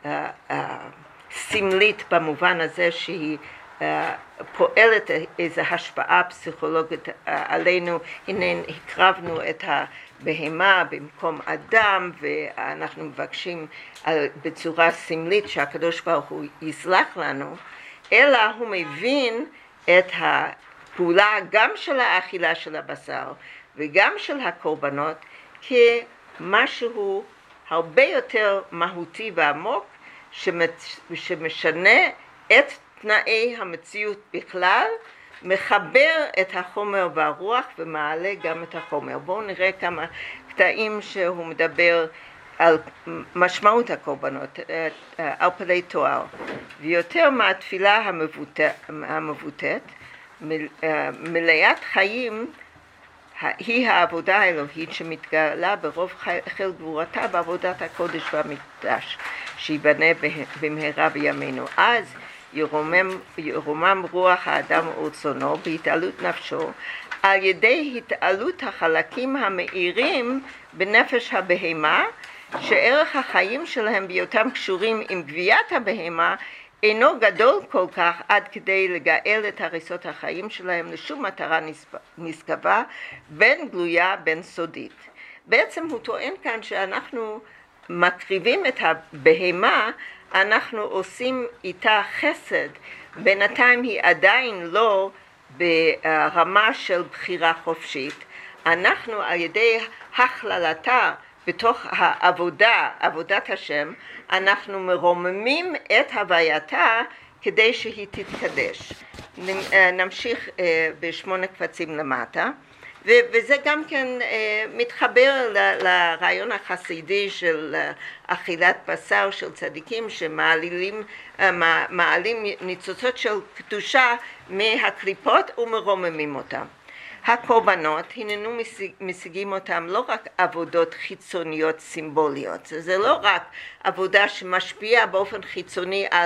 סמלית במובן הזה שהיא פועלת איזו השפעה פסיכולוגית עלינו. הנה הקרבנו את הבהמה במקום אדם, ואנחנו מבקשים בצורה סמלית שהקדוש ברוך הוא יסלח לנו, אלא הוא מבין את הפעולה גם של האכילה של הבשר וגם של הקורבנות כמשהו הרבה יותר מהותי ועמוק, שמשנה את תנאי המציאות בכלל, מחבר את החומר והרוח ומעלה גם את החומר. בואו נראה כמה קטעים שהוא מדבר על משמעות הקורבנות, על פני תואר. ויותר מהתפילה המבוטאת, מלאת חיים היא העבודה האלוהית שמתגלה ברוב חיל גבורתה בעבודת הקודש והמקדש, שיבנה במהרה בימינו. אז ירומם רוח האדם ורצונו בהתעלות נפשו, על ידי התעלות החלקים המאירים בנפש הבהמה, שערך החיים שלהם בהיותם קשורים עם גביית הבהמה אינו גדול כל כך עד כדי לגאל את הריסות החיים שלהם לשום מטרה נשגבה, בין גלויה בין סודית. בעצם הוא טוען כאן שאנחנו מקריבים את הבהמה, אנחנו עושים איתה חסד, בינתיים היא עדיין לא ברמה של בחירה חופשית. אנחנו על ידי הכללתה בתוך העבודה, עבודת השם, אנחנו מרוממים את הווייתה כדי שהיא תתקדש. נמשיך בשמונה קבצים למטה, וזה גם כן מתחבר לרעיון החסידי של אכילת בשר של צדיקים שמעלים ניצוצות של קדושה מהקליפות ומרוממים אותם. הקורבנות, הננו משיגים אותם לא רק עבודות חיצוניות סימבוליות, זה לא רק עבודה שמשפיעה באופן חיצוני על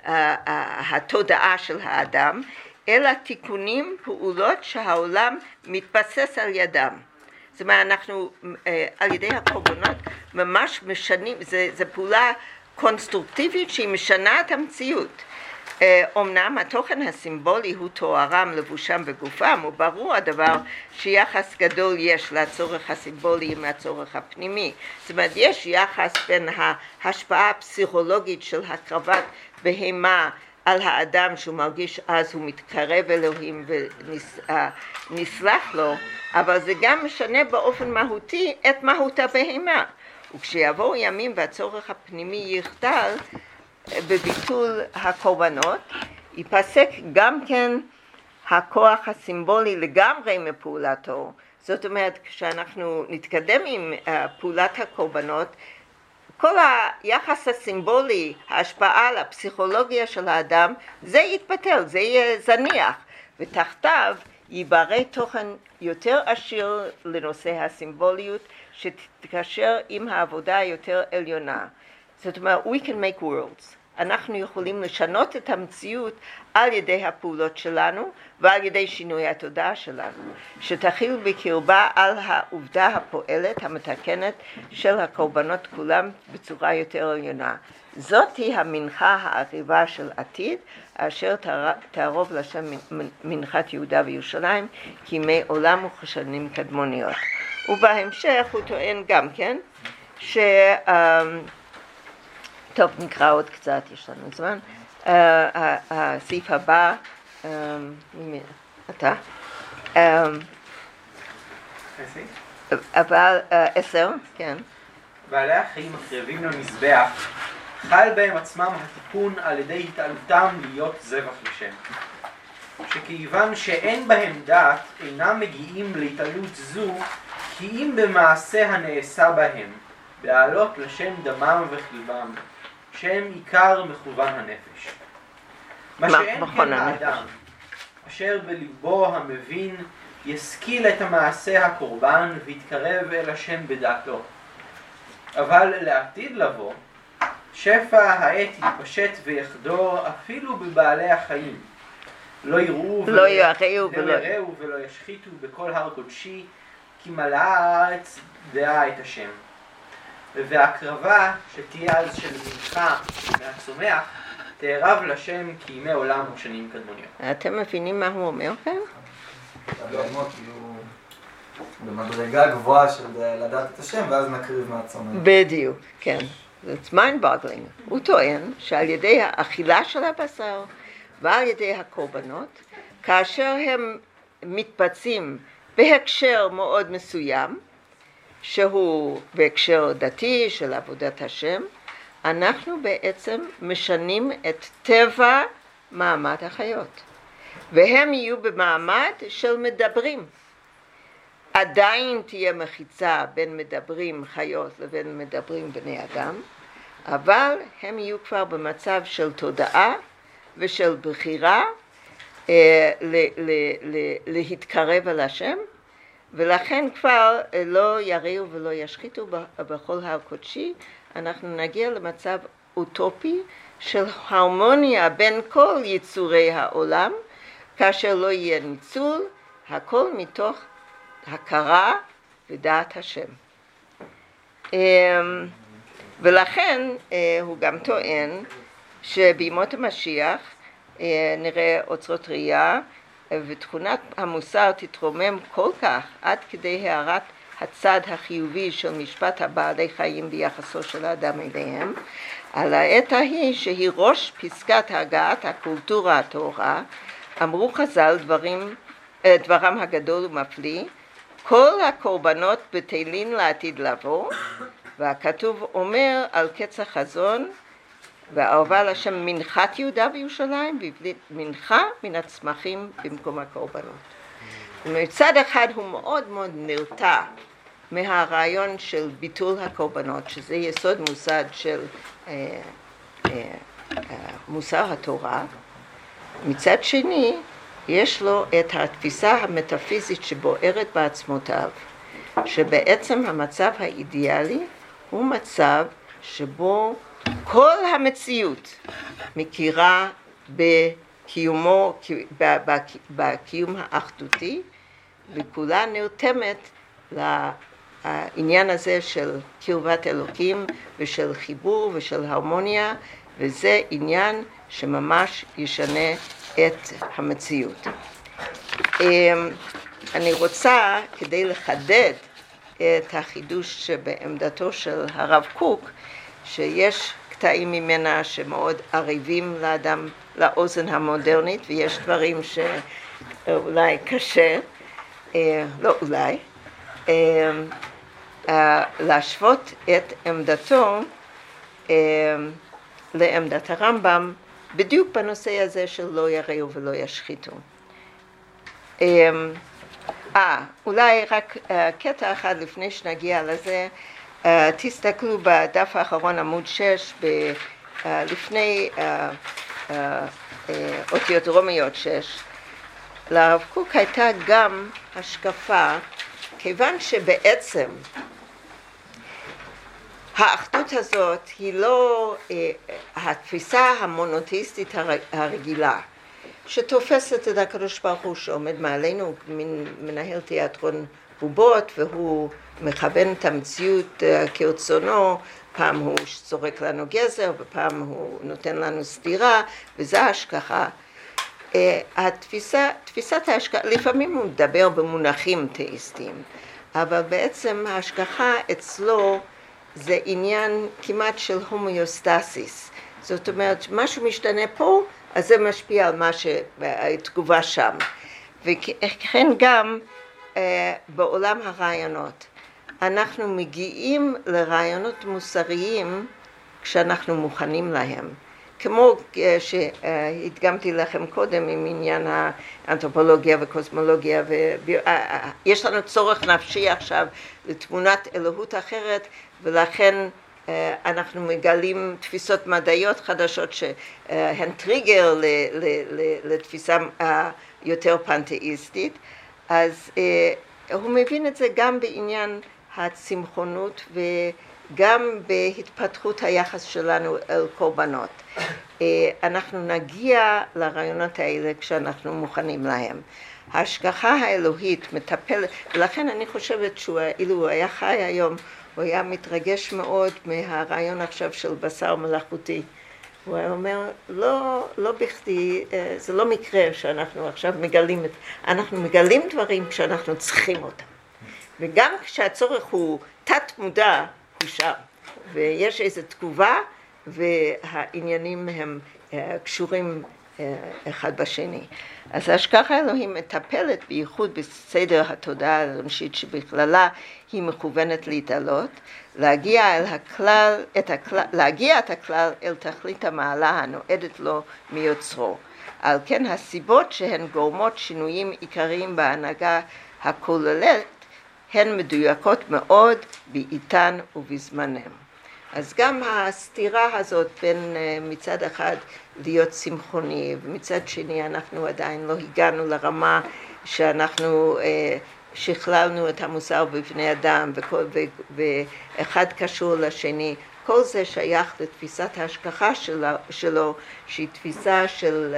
התודעה של האדם, אלא תיקונים, פעולות שהעולם מתבסס על ידם. זאת אומרת, אנחנו על ידי הקורבנות ממש משנים, זה פעולה קונסטרוקטיבית שהיא משנה את המציאות. אמנם התוכן הסימבולי הוא תוארם, לבושם וגופם, וברור הדבר שיחס גדול יש לצורך הסימבולי עם הצורך הפנימי. זאת אומרת, יש יחס בין ההשפעה הפסיכולוגית של הקרבת בהמה על האדם שהוא מרגיש אז הוא מתקרב אלוהים ונסלח לו, אבל זה גם משנה באופן מהותי את מהות הבהמה. וכשיבואו ימים והצורך הפנימי יחדל, בביטול הקורבנות, ייפסק גם כן הכוח הסימבולי לגמרי מפעולתו. זאת אומרת, כשאנחנו נתקדם עם פעולת הקורבנות, כל היחס הסימבולי, ההשפעה על הפסיכולוגיה של האדם, זה יתבטל, זה יהיה זניח, ותחתיו ייברא תוכן יותר עשיר לנושא הסימבוליות, שתתקשר עם העבודה היותר עליונה. זאת אומרת, we can make worlds. אנחנו יכולים לשנות את המציאות על ידי הפעולות שלנו, ועל ידי שינוי התודעה שלנו, שתכיל בקרבה על העובדה הפועלת המתקנת של הקורבנות כולם בצורה יותר עליונה. זאת היא המנחה העריבה של עתיד, אשר תערוב לשם מנחת יהודה וירושלים כימי עולם וכשנים קדמוניות. ובהמשך הוא טוען גם כן טוב, נקרא עוד קצת, יש לנו זמן. הסעיף הבא, אתה? אבל 10, כן. בעלי החיים הקרבים למזבח, חל בהם עצמם התיקון על ידי התעלותם להיות זבח לשם. שכיוון שאין בהם דעת, אינם מגיעים להתעלות זו, כי אם במעשה הנעשה בהם, להעלות לשם דמם וחלבם, שם עיקר מכוון הנפש. מה שאין כן האדם, אשר בליבו המבין ישכיל את המעשה הקורבן ויתקרב אל השם בדעתו. אבל לעתיד לבוא, שפע העת יתפשט ויחדור אפילו בבעלי החיים. לא יראו ולא ישחיתו בכל הר קודשי, כי מלאה הארץ דעה את השם. והקרבה שתהיה אז של מנחה מהצומח, תערב לשם כימי עולם ושנים קדמוניות. אתם מבינים מה הוא אומר כאן? הבהמות יהיו במדרגה גבוהה של לדעת את השם, ואז נקריב מהצומח. בדיוק, כן. It's mind-boggling. הוא טוען שעל ידי האכילה של הבשר ועל ידי הקורבנות, כאשר הם מתבצעים בהקשר מאוד מסוים, שהוא בהקשר דתי של עבודת השם, אנחנו בעצם משנים את טבע מעמד החיות. והם יהיו במעמד של מדברים. עדיין תהיה מחיצה בין מדברים חיות לבין מדברים בני אדם, אבל הם יהיו כבר במצב של תודעה ושל בחירה להתקרב אל השם, ולכן כבר לא יריעו ולא ישחיתו בכל הר קודשי. אנחנו נגיע למצב אוטופי של הרמוניה בין כל יצורי העולם, כאשר לא יהיה ניצול, הכל מתוך הכרה ודעת השם. ולכן הוא גם טוען שבימות המשיח נראה אוצרות ראייה, ותכונת המוסר תתרומם כל כך עד כדי הערת הצד החיובי של משפט הבעלי חיים ביחסו של האדם אליהם, על העת ההיא שהיא ראש פסקת הגעת הקולטורה הטהורה. אמרו חז"ל דברם הגדול ומפליא, כל הקורבנות בטלין לעתיד לבוא, והכתוב אומר על קץ החזון, וערבה לשם מנחת יהודה וירושלים, מנחה מן הצמחים במקום הקורבנות. מצד אחד הוא מאוד מאוד נרתע מהרעיון של ביטול הקורבנות, שזה יסוד מוסד של מוסר התורה. מצד שני, יש לו את התפיסה המטאפיזית שבוערת בעצמותיו, שבעצם המצב האידיאלי הוא מצב שבו כל המציאות מכירה בקיומו, בקיום האחדותי, וכולה נרתמת לעניין הזה של קרבת אלוקים ושל חיבור ושל הרמוניה, וזה עניין שממש ישנה את המציאות. אני רוצה, כדי לחדד את החידוש שבעמדתו של הרב קוק, שיש קטעים ממנה שמאוד ערבים לאדם, לאוזן המודרנית, ויש דברים שאולי קשה, לא אולי, להשוות את עמדתו לעמדת הרמב"ם, בדיוק בנושא הזה של לא יריעו ולא ישחיתו. אולי רק קטע אחד לפני שנגיע לזה, תסתכלו בדף האחרון עמוד 6, לפני אותיות רומיות 6, לרב קוק הייתה גם השקפה, כיוון שבעצם האחדות הזאת היא לא התפיסה המונותיסטית הרגילה, שתופסת את הקדוש ברוך הוא שעומד מעלינו, מנהל תיאטרון בובות, והוא מכוון את המציאות כרצונו, פעם הוא זורק לנו גזר, ופעם הוא נותן לנו סתירה, וזה ההשגחה. תפיסת ההשגחה, לפעמים הוא מדבר במונחים תאיסטיים, אבל בעצם ההשגחה אצלו זה עניין כמעט של הומאוסטסיס. זאת אומרת, משהו משתנה פה, אז זה משפיע על התגובה שם. וכן גם בעולם הרעיונות. אנחנו מגיעים לרעיונות מוסריים כשאנחנו מוכנים להם. כמו שהדגמתי לכם קודם עם עניין האנתרופולוגיה וקוסמולוגיה, יש לנו צורך נפשי עכשיו לתמונת אלוהות אחרת, ולכן אנחנו מגלים תפיסות מדעיות חדשות שהן טריגר לתפיסה יותר פנתאיסטית. אז הוא מבין את זה גם בעניין הצמחונות וגם בהתפתחות היחס שלנו אל קורבנות. אנחנו נגיע לרעיונות האלה כשאנחנו מוכנים להם. ההשגחה האלוהית מטפלת, ולכן אני חושבת שאילו הוא היה חי היום, הוא היה מתרגש מאוד מהרעיון עכשיו של בשר מלאכותי. הוא היה אומר, לא בכדי, זה לא מקרה שאנחנו עכשיו מגלים, אנחנו מגלים דברים כשאנחנו צריכים אותם. וגם כשהצורך הוא תת מודע, הוא שם. ויש איזו תגובה, והעניינים הם קשורים אחד בשני. אז ההשגחה האלוהים מטפלת בייחוד בסדר התודעה האנושית שבכללה היא מכוונת להתעלות, להגיע את הכלל אל תכלית המעלה הנועדת לו מיוצרו. על כן הסיבות שהן גורמות שינויים עיקריים בהנהגה הכוללת הן מדויקות מאוד בעיתן ובזמנם. אז גם הסתירה הזאת בין מצד אחד להיות צמחוני ומצד שני אנחנו עדיין לא הגענו לרמה שאנחנו שכללנו את המוסר בבני אדם ואחד קשור לשני. כל זה שייך לתפיסת ההשגחה שלו שהיא תפיסה של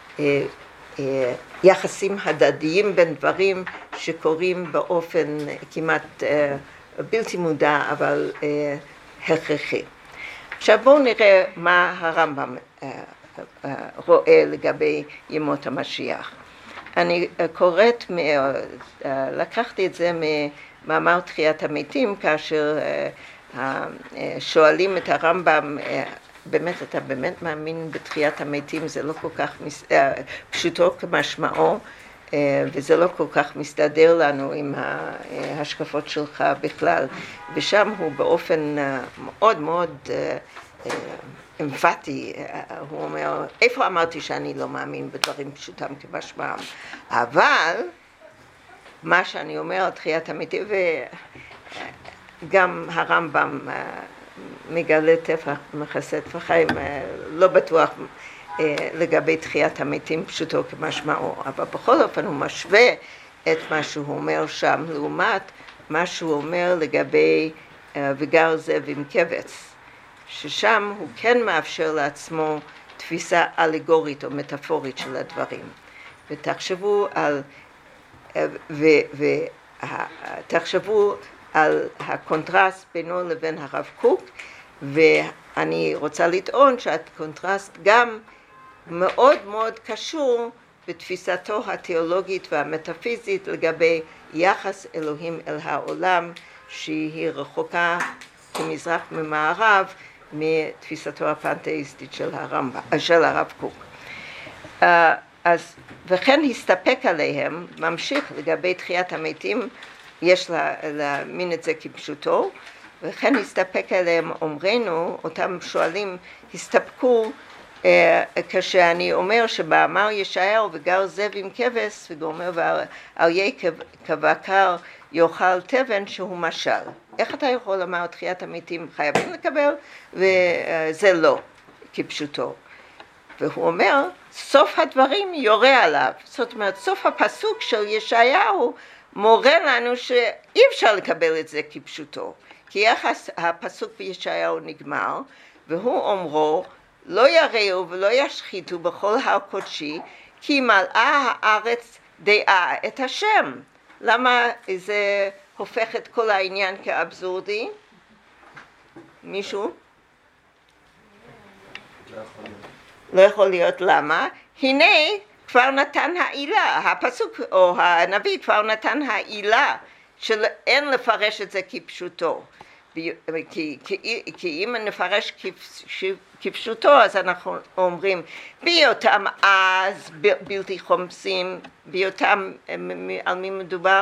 יחסים הדדיים בין דברים שקורים באופן כמעט בלתי מודע אבל הכרחי. עכשיו בואו נראה מה הרמב"ם רואה לגבי ימות המשיח. אני קוראת, לקחתי את זה ממאמר תחיית המתים, כאשר שואלים את הרמב"ם, באמת אתה באמת מאמין בתחיית המתים, זה לא כל כך פשוטו כמשמעו, וזה לא כל כך מסתדר לנו עם ההשקפות שלך בכלל. ושם הוא באופן מאוד מאוד אמפתי, הוא אומר, איפה אמרתי שאני לא מאמין בדברים פשוטם כמשמעם? אבל מה שאני אומר על תחיית המתים, וגם הרמב"ם מגלה טפח מכסה טפחיים, לא בטוח לגבי תחיית המתים פשוטו כמשמעו, אבל בכל אופן הוא משווה את מה שהוא אומר שם לעומת מה שהוא אומר לגבי וגר זאב עם כבש, ששם הוא כן מאפשר לעצמו תפיסה אלגורית או מטאפורית של הדברים. ותחשבו על הקונטרסט בינו לבין הרב קוק, ואני רוצה לטעון שהקונטרסט גם מאוד מאוד קשור בתפיסתו התיאולוגית והמטאפיזית לגבי יחס אלוהים אל העולם, שהיא רחוקה כמזרח ממערב מתפיסתו הפנתאיסטית של הרב קוק. אז וכן הסתפק עליהם, ממשיך לגבי תחיית המתים, יש להאמין את זה כפשוטו, וכן הסתפק עליהם אומרנו, אותם שואלים, הסתפקו כשאני אומר שבאמר ישעיהו וגר זאב עם כבש וגומר ואריה כבקר יאכל תבן שהוא משל. איך אתה יכול לומר תחיית המתים חייבים לקבל וזה לא כפשוטו? והוא אומר סוף הדברים יורה עליו, זאת אומרת סוף הפסוק של ישעיהו מורה לנו שאי אפשר לקבל את זה כפשוטו, כי יחס הפסוק בישעיהו נגמר והוא אומרו לא יראו ולא ישחיתו בכל הר קודשי כי מלאה הארץ דעה את השם. למה זה הופך את כל העניין כאבסורדי? מישהו? לא יכול להיות. למה? הנה כבר נתן העילה, הפסוק או הנביא כבר נתן העילה שאין לפרש את זה כפשוטו. כי אם נפרש כפשוטו, אז אנחנו אומרים בהיותם אז בלתי חומסים, בהיותם, על מי מדובר?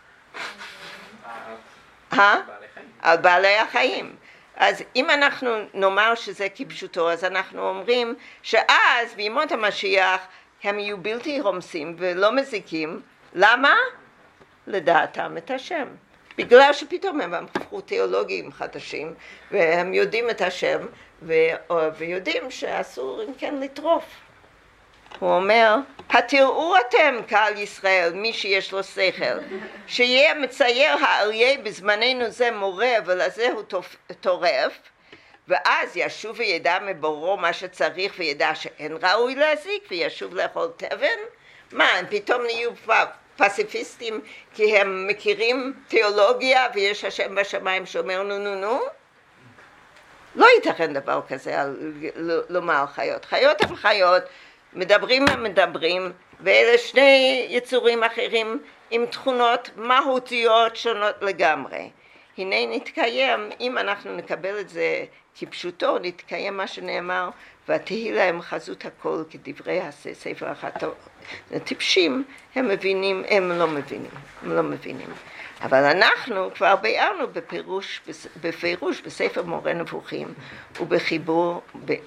על בעלי החיים. אז אם אנחנו נאמר שזה כפשוטו, אז אנחנו אומרים שאז בימות המשיח הם יהיו בלתי רומסים ולא מזיקים. למה? לדעתם את השם. בגלל שפתאום הם הפכו תיאולוגים חדשים, והם יודעים את השם, ויודעים שאסור אם כן לטרוף. הוא אומר, התראו אתם קהל ישראל, מי שיש לו שכל, שיהיה מצייר האריה בזמננו זה מורה ולזה הוא טורף, ואז ישוב וידע מבורו מה שצריך וידע שאין ראוי להזיק וישוב לאכול תבן. מה, הם פתאום נהיו פסיפיסטים כי הם מכירים תיאולוגיה ויש השם בשמיים שאומר נו? לא ייתכן דבר כזה לומר חיות. חיות הם חיות, מדברים הם מדברים, ואלה שני יצורים אחרים עם תכונות מהותיות שונות לגמרי. הנה נתקיים, אם אנחנו נקבל את זה כפשוטו, נתקיים מה שנאמר, ותהי להם חזות הכל כדברי הספר החטא. טיפשים, הם מבינים, הם לא מבינים. אבל אנחנו כבר ביארנו בפירוש בספר מורה נבוכים, ובחיבור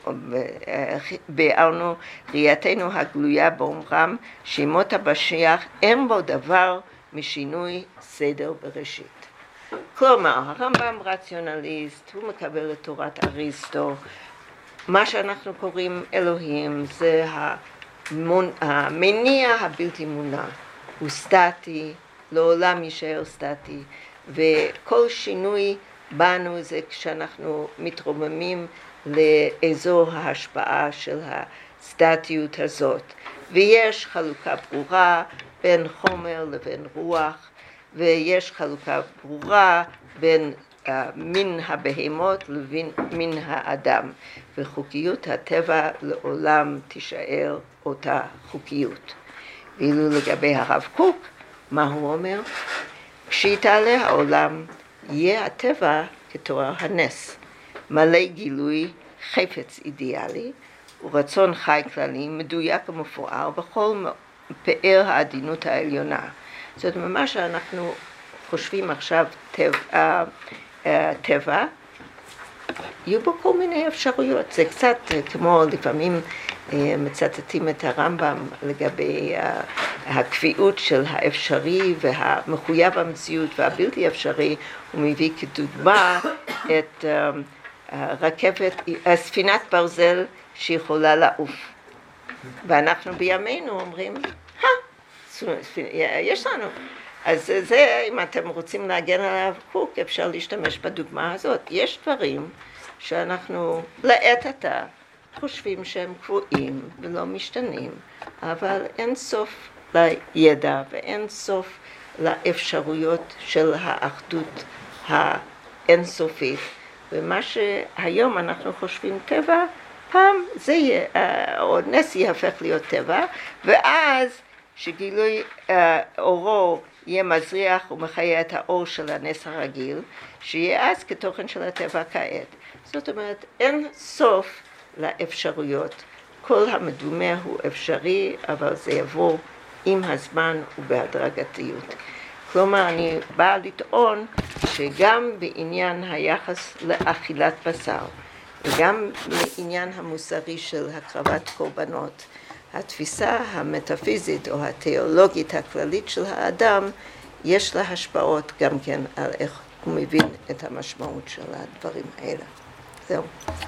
ביארנו ראייתנו הגלויה באומרם, שימות המשיח אין בו דבר משינוי סדר בראשית. כלומר, הרמב"ם רציונליסט, הוא מקבל את תורת אריסטו, מה שאנחנו קוראים אלוהים זה המניע הבלתי מונע, הוא סטטי, לעולם יישאר סטטי, וכל שינוי בנו זה כשאנחנו מתרוממים לאזור ההשפעה של הסטטיות הזאת, ויש חלוקה ברורה בין חומר לבין רוח, ויש חלוקה ברורה בין מן הבהמות לבין מן האדם, וחוקיות הטבע לעולם תישאר אותה חוקיות. ואילו לגבי הרב קוק, מה הוא אומר? כשיתעלה העולם, יהיה הטבע כתואר הנס, מלא גילוי חפץ אידיאלי, ורצון חי כללי, מדויק ומפואר, בכל פאר העדינות העליונה. זאת אומרת, מה שאנחנו חושבים עכשיו טבע, יהיו בו כל מיני אפשרויות. זה קצת כמו לפעמים מצטטים את הרמב"ם לגבי הקביעות של האפשרי והמחויב המציאות והבלתי אפשרי. הוא מביא כדוגמה את ספינת ברזל שיכולה לעוף. ואנחנו בימינו אומרים, יש לנו. אז זה, אם אתם רוצים להגן על הרב קוק, אפשר להשתמש בדוגמה הזאת. יש דברים שאנחנו לעת עתה חושבים שהם קבועים ולא משתנים, אבל אין סוף לידע ואין סוף לאפשרויות של האחדות האינסופית. ומה שהיום אנחנו חושבים טבע, פעם זה יהיה, או נס יהפך להיות טבע, ואז שגילוי אורו יהיה מזריח ומחיה את האור של הנס הרגיל, שיהיה אז כתוכן של הטבע כעת. זאת אומרת, אין סוף לאפשרויות. כל המדומה הוא אפשרי, אבל זה יבוא עם הזמן ובהדרגתיות. כלומר, אני באה לטעון שגם בעניין היחס לאכילת בשר, וגם לעניין המוסרי של הקרבת קורבנות, התפיסה המטאפיזית או התיאולוגית הכללית של האדם, יש לה השפעות גם כן על איך הוא מבין את המשמעות של הדברים האלה. זהו.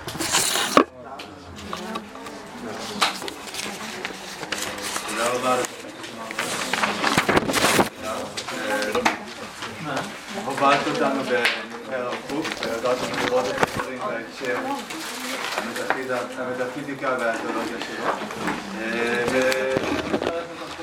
תודה רבה. הובלת אותנו בנבחר הרב קוק, ועזרת לנו לראות את הדברים בהקשר המטאפיזיקה והתיאולוגיה שלו.